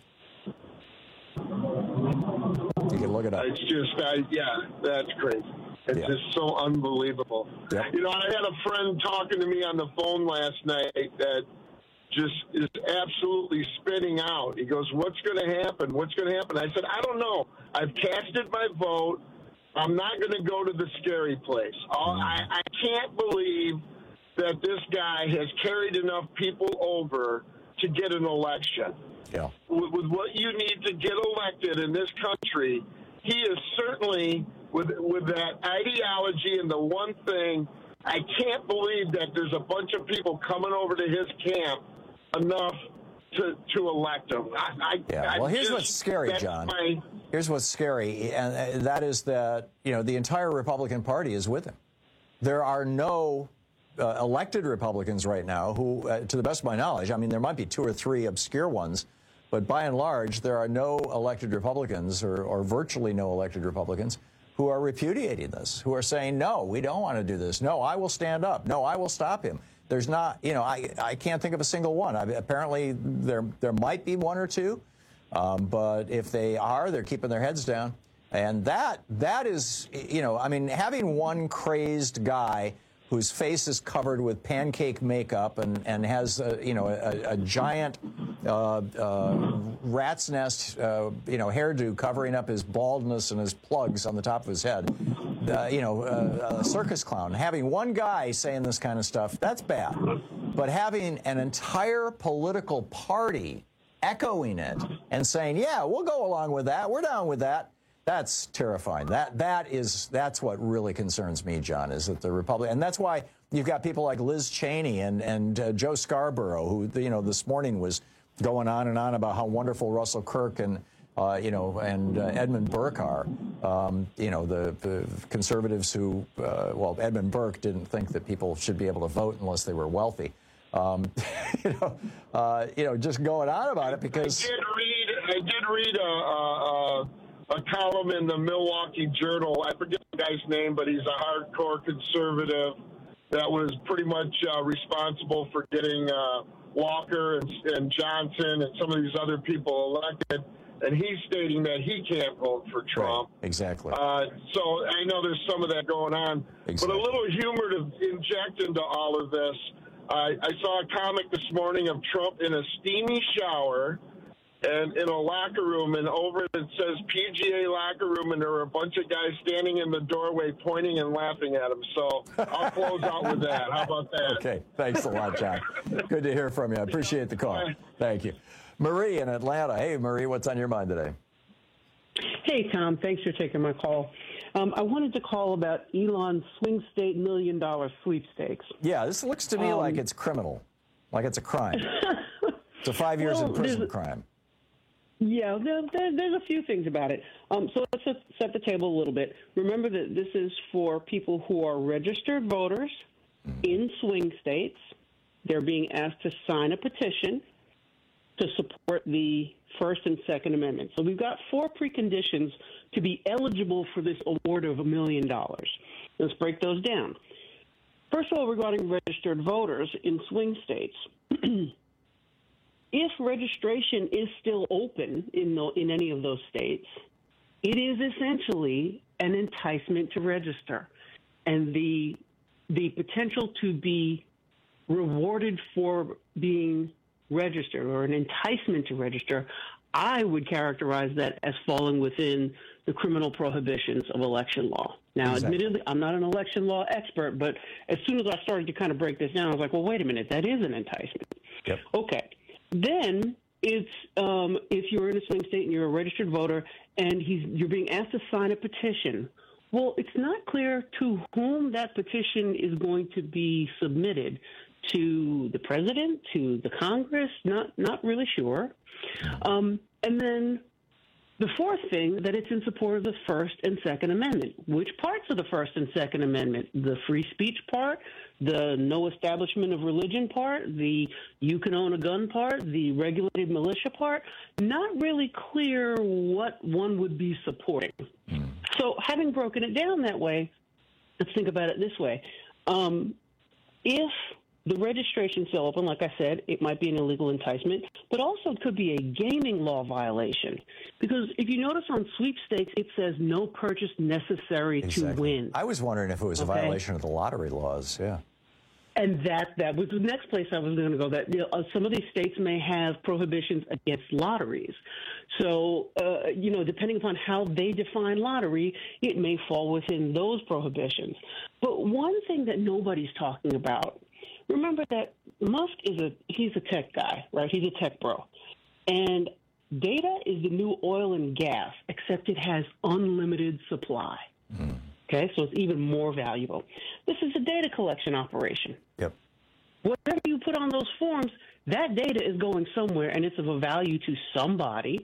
You can look it up. It's just, I, yeah, that's crazy. It's Yeah. just so unbelievable. Yep. You know, I had a friend talking to me on the phone last night that just is absolutely spinning out. He goes, what's going to happen? What's going to happen? I said, I don't know. I've casted my vote. I'm not going to go to the scary place. All, I, I can't believe that this guy has carried enough people over to get an election. Yeah. With, with what you need to get elected in this country, he is certainly, with with that ideology and the one thing, I can't believe that there's a bunch of people coming over to his camp enough to to elect him. I, I, Yeah. I Well, here's just- what's scary, that's John. my- Here's what's scary, and uh, that is that, you know, the entire Republican Party is with him. There are no uh, elected Republicans right now who, uh, to the best of my knowledge, I mean, there might be two or three obscure ones, but by and large, there are no elected Republicans, or, or virtually no elected Republicans, who are repudiating this, who are saying, no, we don't want to do this. No, I will stand up. No, I will stop him. There's not, you know, I, I can't think of a single one. I, apparently, there there might be one or two. Um, but if they are, they're keeping their heads down. And that that is, you know, I mean, having one crazed guy whose face is covered with pancake makeup and, and has, a, you know, a, a giant uh, uh, rat's nest, uh, you know, hairdo covering up his baldness and his plugs on the top of his head, uh, you know, uh, a circus clown. Having one guy saying this kind of stuff, that's bad. But having an entire political party echoing it and saying, yeah, we'll go along with that, we're down with that, that's terrifying. That that is that's what really concerns me, John, is that the Republican, and that's why you've got people like Liz Cheney and and uh, Joe Scarborough, who, you know, this morning was going on and on about how wonderful Russell Kirk and uh, you know and uh, Edmund Burke are. Um, you know, the, the conservatives who, uh, well, Edmund Burke didn't think that people should be able to vote unless they were wealthy. Um, you know, uh, you know, just going on about it because I did read. I did read a, a, a column in the Milwaukee Journal. I forget the guy's name, but he's a hardcore conservative that was pretty much uh, responsible for getting uh, Walker and, and Johnson and some of these other people elected. And he's stating that he can't vote for Trump. Right, exactly. Uh, so I know there's some of that going on. Exactly. But a little humor to inject into all of this. Uh, I saw a comic this morning of Trump in a steamy shower and in a locker room, and over it it says P G A locker room, and there were a bunch of guys standing in the doorway pointing and laughing at him. So I'll close out with that. How about that? Okay, thanks a lot, John. Good to hear from you. I appreciate the call. Thank you. Marie in Atlanta. Hey, Marie, what's on your mind today? Hey, Tom. Thanks for taking my call. Um, I wanted to call about Elon's swing state million dollar sweepstakes. Yeah, this looks to me Um, like it's criminal, like it's a crime. It's a five years Well, in prison there's a- crime. Yeah, there, there, there's a few things about it. Um, so let's set, set the table a little bit. Remember that this is for people who are registered voters in swing states. They're being asked to sign a petition to support the First and Second Amendments. So we've got four preconditions to be eligible for this award of a million dollars. Let's break those down. First of all, regarding registered voters in swing states, if registration is still open in the, in any of those states, it is essentially an enticement to register, and the the potential to be rewarded for being registered or an enticement to register, I would characterize that as falling within the criminal prohibitions of election law. Now, exactly. Admittedly, I'm not an election law expert, but as soon as I started to kind of break this down, I was like, well, wait a minute, that is an enticement. Yep. Okay. Then it's um, if you're in a swing state and you're a registered voter and he's you're being asked to sign a petition, well, it's not clear to whom that petition is going to be submitted. To the president, to the Congress, not not really sure. Um, and then the fourth thing, that it's in support of the First and Second Amendment. Which parts of the First and Second Amendment? The free speech part, the no establishment of religion part, the you can own a gun part, the regulated militia part? Not really clear what one would be supporting. Mm. So having broken it down that way, let's think about it this way. Um, if the registration's still open, like I said, it might be an illegal enticement, but also it could be a gaming law violation. Because if you notice on sweepstakes, it says no purchase necessary exactly. to win. I was wondering if it was okay? a violation of the lottery laws, yeah. And that that was the next place I was going to go. That you know, uh, some of these states may have prohibitions against lotteries. So, uh, you know, depending upon how they define lottery, it may fall within those prohibitions. But one thing that nobody's talking about, remember that Musk is a he's a tech guy, right? He's a tech bro. And data is the new oil and gas, except it has unlimited supply. Mm. Okay, so it's even more valuable. This is a data collection operation. Yep. Whatever you put on those forms, that data is going somewhere, and it's of a value to somebody.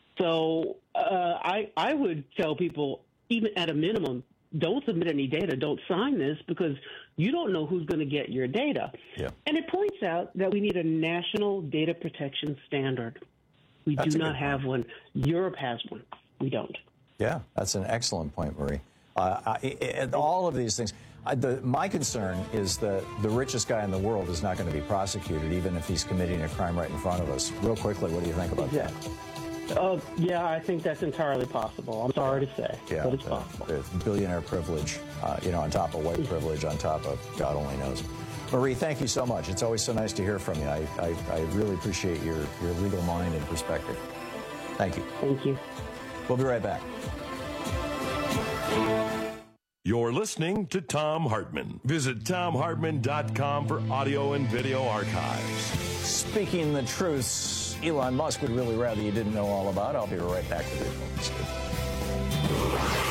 So uh, I I would tell people, even at a minimum, don't submit any data, don't sign this, because you don't know who's going to get your data. Yeah. And it points out that we need a national data protection standard. We That's do not have point. one. Europe has one. We don't. Yeah, that's an excellent point, Marie. Uh, I, I, all of these things. I, the, my concern is that the richest guy in the world is not going to be prosecuted, even if he's committing a crime right in front of us. Real quickly, what do you think about yeah. that? Uh, yeah, I think that's entirely possible. I'm sorry to say, yeah, but it's the, possible. The billionaire privilege, uh, you know, on top of white privilege, on top of God only knows. Marie, thank you so much. It's always so nice to hear from you. I, I, I really appreciate your, your legal mind and perspective. Thank you. Thank you. We'll be right back. You're listening to Thom Hartmann. Visit Thom Hartmann dot com for audio and video archives. Speaking the truths Elon Musk would really rather you didn't know all about. I'll be right back with you.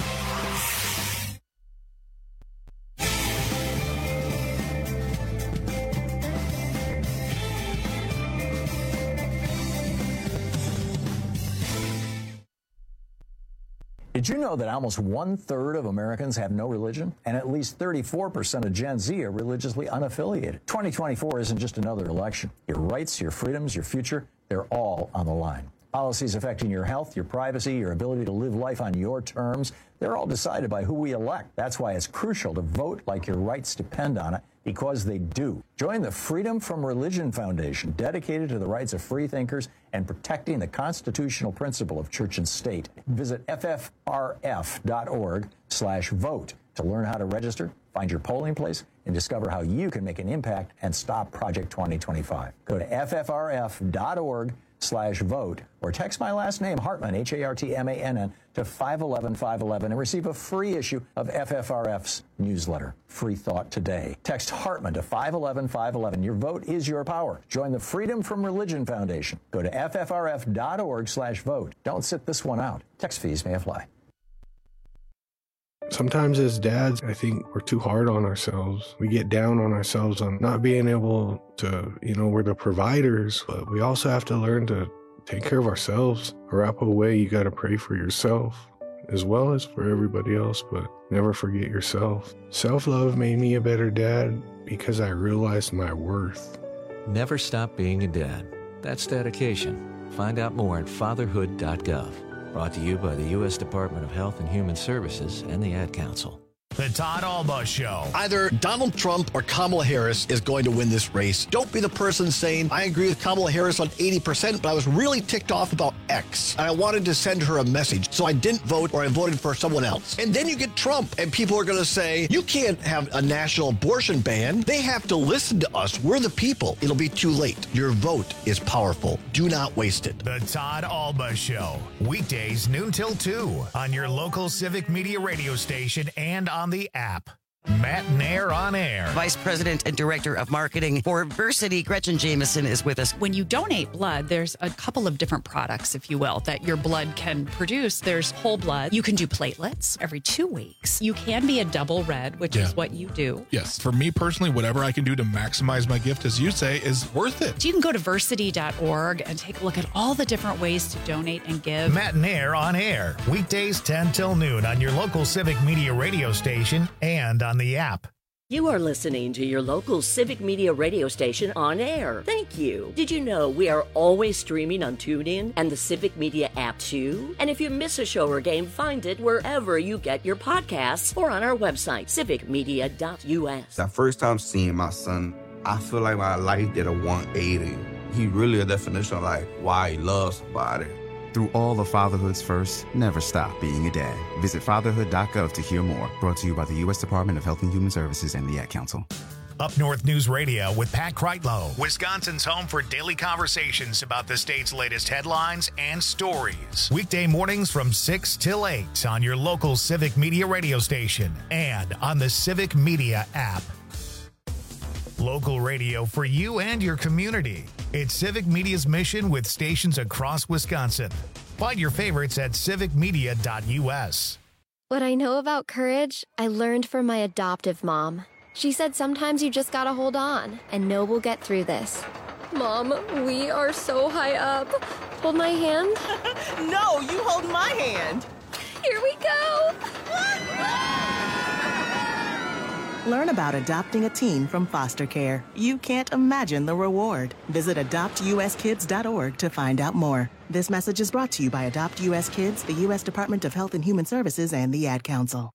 Did you know that almost one-third of Americans have no religion? And at least thirty-four percent of Gen Z are religiously unaffiliated. twenty twenty-four isn't just another election. Your rights, your freedoms, your future, they're all on the line. Policies affecting your health, your privacy, your ability to live life on your terms, they're all decided by who we elect. That's why it's crucial to vote like your rights depend on it, because they do. Join the Freedom from Religion Foundation, dedicated to the rights of free thinkers and protecting the constitutional principle of church and state. Visit F F R F dot org slash vote to learn how to register, find your polling place, and discover how you can make an impact and stop Project twenty twenty-five. Go to F F R F dot org slash vote or text my last name, Hartmann, H A R T M A N N, to five one one five one one and receive a free issue of F F R F's newsletter, Free Thought Today. Text Hartmann to five one one five one one. Your vote is your power. Join the Freedom from Religion Foundation. Go to F F R F dot org slash vote. Don't sit this one out. Text fees may apply. Sometimes as dads, I think we're too hard on ourselves. We get down on ourselves on not being able to, you know, we're the providers, but we also have to learn to take care of ourselves. Arapaho way, you got to pray for yourself as well as for everybody else, but never forget yourself. Self-love made me a better dad because I realized my worth. Never stop being a dad. That's dedication. Find out more at fatherhood dot gov. Brought to you by the U S Department of Health and Human Services and the Ad Council. The Todd Alba Show. Either Donald Trump or Kamala Harris is going to win this race. Don't be the person saying, I agree with Kamala Harris on eighty percent, but I was really ticked off about X, and I wanted to send her a message, so I didn't vote or I voted for someone else. And then you get Trump, and people are going to say, you can't have a national abortion ban. They have to listen to us. We're the people. It'll be too late. Your vote is powerful. Do not waste it. The Todd Alba Show. Weekdays noon till two on your local Civic Media radio station and on the app. Matt Nair on air. Vice President and Director of Marketing for Versity, Gretchen Jameson, is with us. When you donate blood, there's a couple of different products, if you will, that your blood can produce. There's whole blood. You can do platelets every two weeks. You can be a double red, which Yeah. is what you do. Yes. For me personally, whatever I can do to maximize my gift, as you say, is worth it. So you can go to versity dot org and take a look at all the different ways to donate and give. Matt Nair on air. Weekdays ten till noon on your local Civic Media radio station and on the app. You are listening to your local Civic Media radio station on air. Thank you. Did you know we are always streaming on TuneIn and the Civic Media app too? And if you miss a show or game, find it wherever you get your podcasts or on our website, civic media dot u s. That first time seeing my son, I feel like my life did a one eighty. He really a definition of like why he loves somebody. Through all the fatherhood's first, never stop being a dad. Visit fatherhood dot gov to hear more. Brought to you by the U S Department of Health and Human Services and the Ad Council. Up North News Radio with Pat Kreitlow, Wisconsin's home for daily conversations about the state's latest headlines and stories. Weekday mornings from six till eight on your local Civic Media radio station and on the Civic Media app. Local radio for you and your community. It's Civic Media's mission with stations across Wisconsin. Find your favorites at civic media dot u s. What I know about courage, I learned from my adoptive mom. She said sometimes you just gotta hold on and know we'll get through this. Mom, we are so high up. Hold my hand. No, you hold my hand. Here we go. Learn about adopting a teen from foster care. You can't imagine the reward. Visit adopt u s kids dot org to find out more. This message is brought to you by Adopt U S Kids, the U S Department of Health and Human Services, and the Ad Council.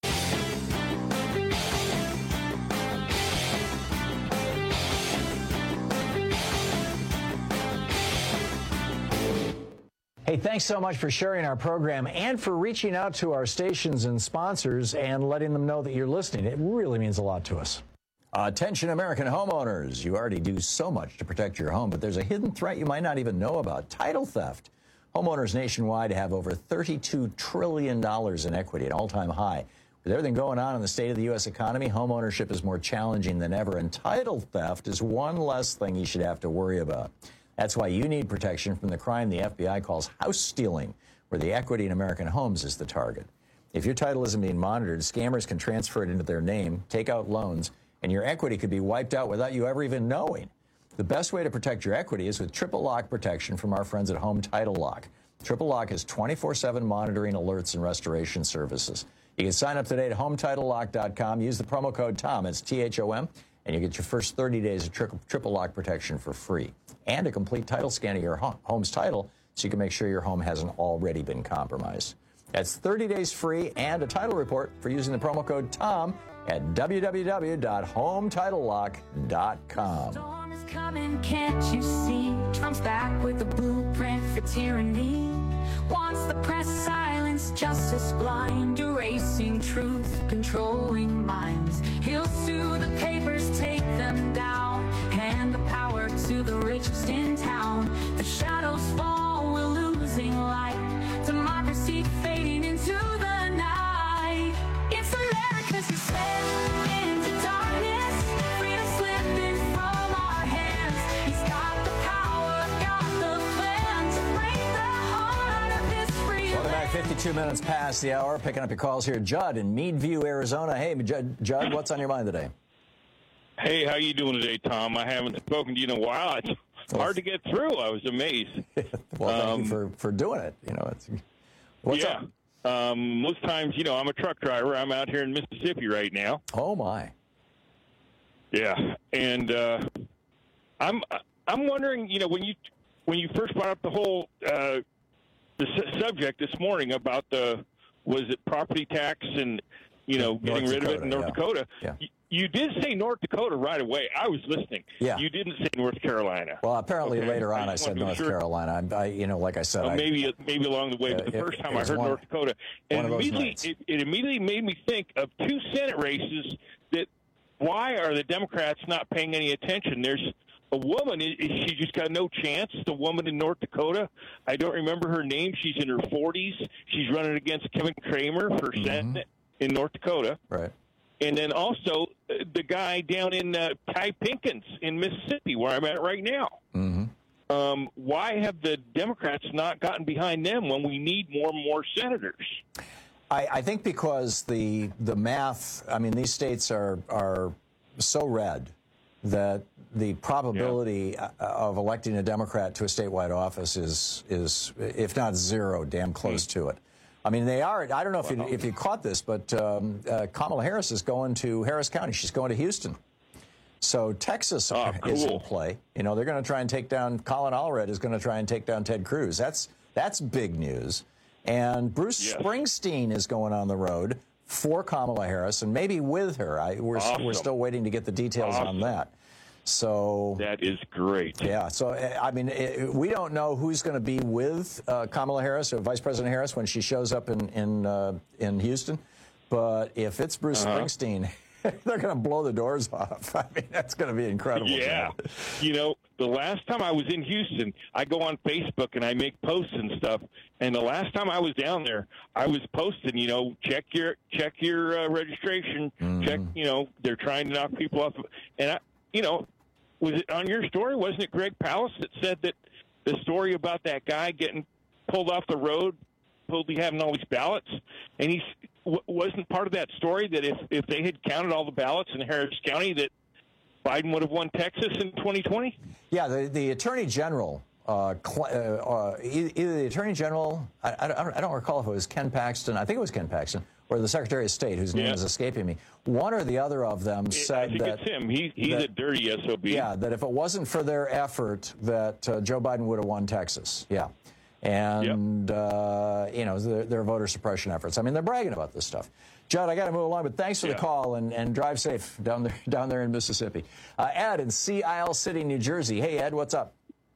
Hey, thanks so much for sharing our program and for reaching out to our stations and sponsors and letting them know that you're listening. It really means a lot to us. Uh, attention, American homeowners. You already do so much to protect your home, but there's a hidden threat you might not even know about: title theft. Homeowners nationwide have over thirty-two trillion dollars in equity, an all-time high. With everything going on in the state of the U S economy, homeownership is more challenging than ever, and title theft is one less thing you should have to worry about. That's why you need protection from the crime the F B I calls house stealing, where the equity in American homes is the target. If your title isn't being monitored, scammers can transfer it into their name, take out loans, and your equity could be wiped out without you ever even knowing. The best way to protect your equity is with triple lock protection from our friends at Home Title Lock. Triple Lock has twenty-four seven monitoring, alerts, and restoration services. You can sign up today at home title lock dot com. Use the promo code TOM, it's T H O M, and you get your first thirty days of tri- triple lock protection for free. And a complete title scan of your home, home's title, so you can make sure your home hasn't already been compromised. That's thirty days free and a title report for using the promo code TOM at w w w dot home title lock dot com. Storm is coming, can't you see? Trump's back with a blueprint for tyranny. Wants the press silenced, justice blind, erasing truth, controlling minds. He'll sue the papers, take them down, hand the power to the richest in town. The shadows fall, we're losing light. Democracy fading into the night. It's America's descent into darkness. Freedom slipping from our hands. He's got the power, got the plan to break the heart of this free Welcome back, fifty-two minutes past the hour. Picking up your calls here. Judd in Meadview, Arizona. Hey, Judd, Judd, what's on your mind today? Hey, how you doing today, Tom? I haven't spoken to you in a while. It's hard to get through. I was amazed. Well, thank Um, you for, for doing it. You know, it's what's yeah. up? Um, most times, you know, I'm a truck driver. I'm out here in Mississippi right now. Oh my. Yeah, and uh, I'm I'm wondering, you know, when you when you first brought up the whole uh, the su- subject this morning about the was it property tax and you know, North getting rid Dakota, of it in North yeah. Dakota. Yeah. You, you did say North Dakota right away. I was listening. Yeah. You didn't say North Carolina. Well, apparently Okay. later on I, just said wanted to be North sure. Carolina. I, I, you know, like I said, Well, I, maybe maybe along the way, Uh, but the it- first time it I was heard one- North Dakota, one and of those immediately nights. it, it immediately made me think of two Senate races that why are the Democrats not paying any attention? There's a woman, is is she just got no chance? The woman in North Dakota, I don't remember her name. She's in her forties. She's running against Kevin Kramer for Mm-hmm. Senate in North Dakota. Right. And then also uh, the guy down in uh, Ty Pinkins in Mississippi, where I'm at right now. Mm-hmm. Um, why have the Democrats not gotten behind them when we need more and more senators? I, I think because the the math, I mean, these states are are so red that the probability yeah. of electing a Democrat to a statewide office is is if not zero, damn close mm. to it. I mean, they are. I don't know if you if you caught this, but um, uh, Kamala Harris is going to Harris County. She's going to Houston. So Texas oh, cool. is in play. You know, they're going to try and take down. Colin Allred is going to try and take down Ted Cruz. That's that's big news. And Bruce yes. Springsteen is going on the road for Kamala Harris, and maybe with her. I, we're awesome. we're still waiting to get the details awesome. on that. So that is great. Yeah. So I mean, it, we don't know who's going to be with uh, Kamala Harris or Vice President Harris when she shows up in in uh, in Houston. But if it's Bruce uh-huh. Springsteen, they're going to blow the doors off. I mean, that's going to be incredible. Yeah. You know, the last time I was in Houston, I go on Facebook and I make posts and stuff. And the last time I was down there, I was posting, you know, check your check your uh, registration. Mm. Check, you know, they're trying to knock people off. And I. You know, was it on your story? Wasn't it Greg Palast that said that the story about that guy getting pulled off the road, supposedly having all these ballots, and he w- wasn't part of that story that if, if they had counted all the ballots in Harris County that Biden would have won Texas in twenty twenty? Yeah, the, the Attorney General, uh, cl- uh, uh, either the Attorney General, I, I, don't, I don't recall if it was Ken Paxton, I think it was Ken Paxton, or the Secretary of State, whose name yeah. is escaping me. One or the other of them said I think that... it's him. He, he's that, a dirty S O B. Yeah, that if it wasn't for their effort, that uh, Joe Biden would have won Texas. Yeah. And, yep. uh, you know, their, their voter suppression efforts. I mean, they're bragging about this stuff. Judd, I got to move along, but thanks for yeah. the call, and, and drive safe down there, down there in Mississippi. Uh, Ed in Sea Isle City, New Jersey. Hey, Ed, what's up?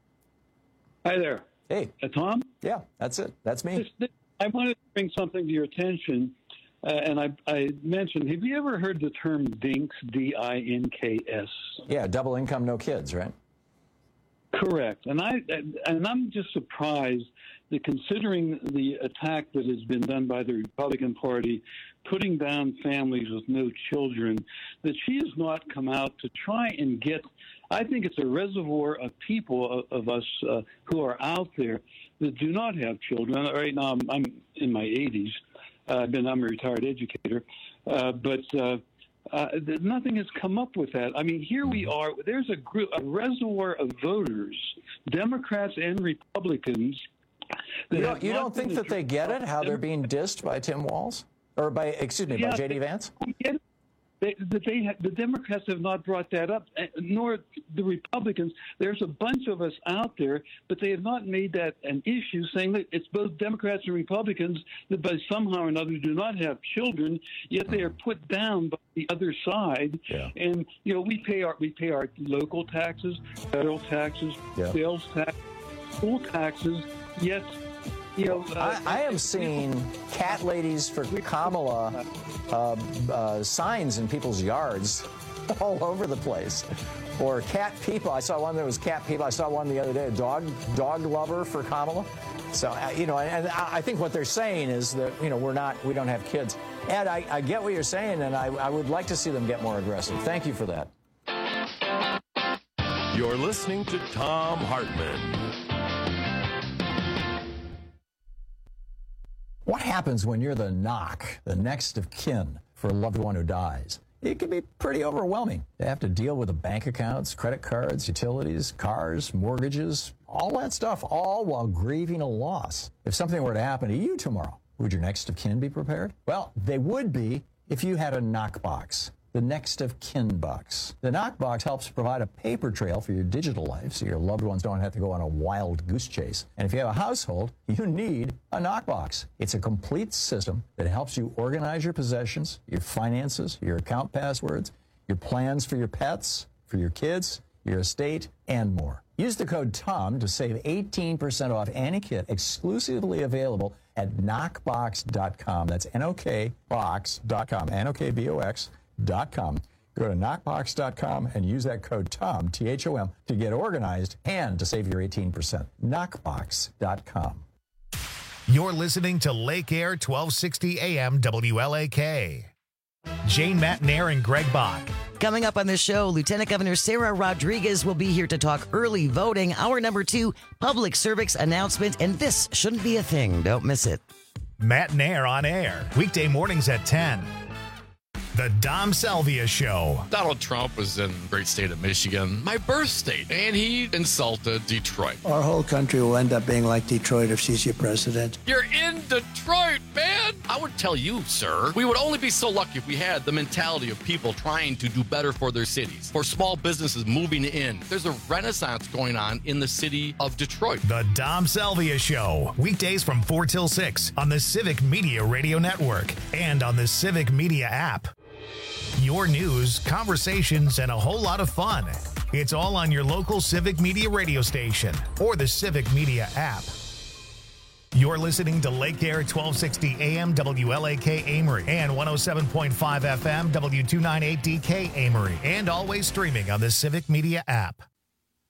Hi there. Hey. Uh, Tom? Yeah, that's it. That's me. This, this, I wanted to bring something to your attention. Uh, and I, I mentioned, have you ever heard the term DINKS, D I N K S? Yeah, double income, no kids, right? Correct. And, I, and I'm just surprised that considering the attack that has been done by the Republican Party, putting down families with no children, that she has not come out to try and get, I think it's a reservoir of people, of, of us uh, who are out there that do not have children. Right now, I'm, I'm in my eighties. Uh, I've been, I'm a retired educator, uh, but uh, uh, nothing has come up with that. I mean, here we are. There's a group, a reservoir of voters, Democrats and Republicans. You don't, you don't think that they get it, how they're being dissed by Tim Walz? Or by, excuse me, yeah, by J D Vance? They, they, they have, the Democrats have not brought that up, nor the Republicans. There's a bunch of us out there, but they have not made that an issue, saying that it's both Democrats and Republicans that by somehow or another do not have children, yet they are put down by the other side. Yeah. And, you know, we pay our we pay our local taxes, federal taxes, yeah. sales tax, school taxes, yet... You know, uh, I, I am seeing cat ladies for Kamala uh, uh, signs in people's yards all over the place. Or cat people. I saw one that was cat people. I saw one the other day, a dog dog lover for Kamala. So, uh, you know, and I think what they're saying is that, you know, we're not, we don't have kids. Ed, I, I get what you're saying, and I, I would like to see them get more aggressive. Thank you for that. You're listening to Thom Hartmann. What happens when you're the knock, the next of kin for a loved one who dies? It can be pretty overwhelming. They have to deal with the bank accounts, credit cards, utilities, cars, mortgages, all that stuff, all while grieving a loss. If something were to happen to you tomorrow, would your next of kin be prepared? Well, they would be if you had a knock box. the next of kin box. The Knockbox helps provide a paper trail for your digital life so your loved ones don't have to go on a wild goose chase. And if you have a household, you need a Knockbox. It's a complete system that helps you organize your possessions, your finances, your account passwords, your plans for your pets, for your kids, your estate, and more. Use the code TOM to save eighteen percent off any kit exclusively available at knockbox dot com. That's N O K box dot com, N O K B O X dot com. Go to knockbox dot com and use that code TOM, T H O M, to get organized and to save your eighteen percent. knockbox dot com. You're listening to Lake Air twelve sixty A M W L A K. Jane Matnair and Greg Bach. Coming up on this show, Lieutenant Governor Sarah Rodriguez will be here to talk early voting. Hour number two, public service announcement, and this shouldn't be a thing. Don't miss it. Matnair on air, weekday mornings at ten. The Dom Salvia Show. Donald Trump was in the great state of Michigan, my birth state, and he insulted Detroit. Our whole country will end up being like Detroit if she's your president. You're in Detroit, man! I would tell you, sir, we would only be so lucky if we had the mentality of people trying to do better for their cities, for small businesses moving in. There's a renaissance going on in the city of Detroit. The Dom Salvia Show, weekdays from four till six on the Civic Media Radio Network and on the Civic Media app. Your news, conversations, and a whole lot of fun. It's all on your local Civic Media radio station or the Civic Media app. You're listening to Lake Air twelve sixty A M W L A K Amory and one oh seven point five F M W two ninety-eight D K Amory, and always streaming on the Civic Media app.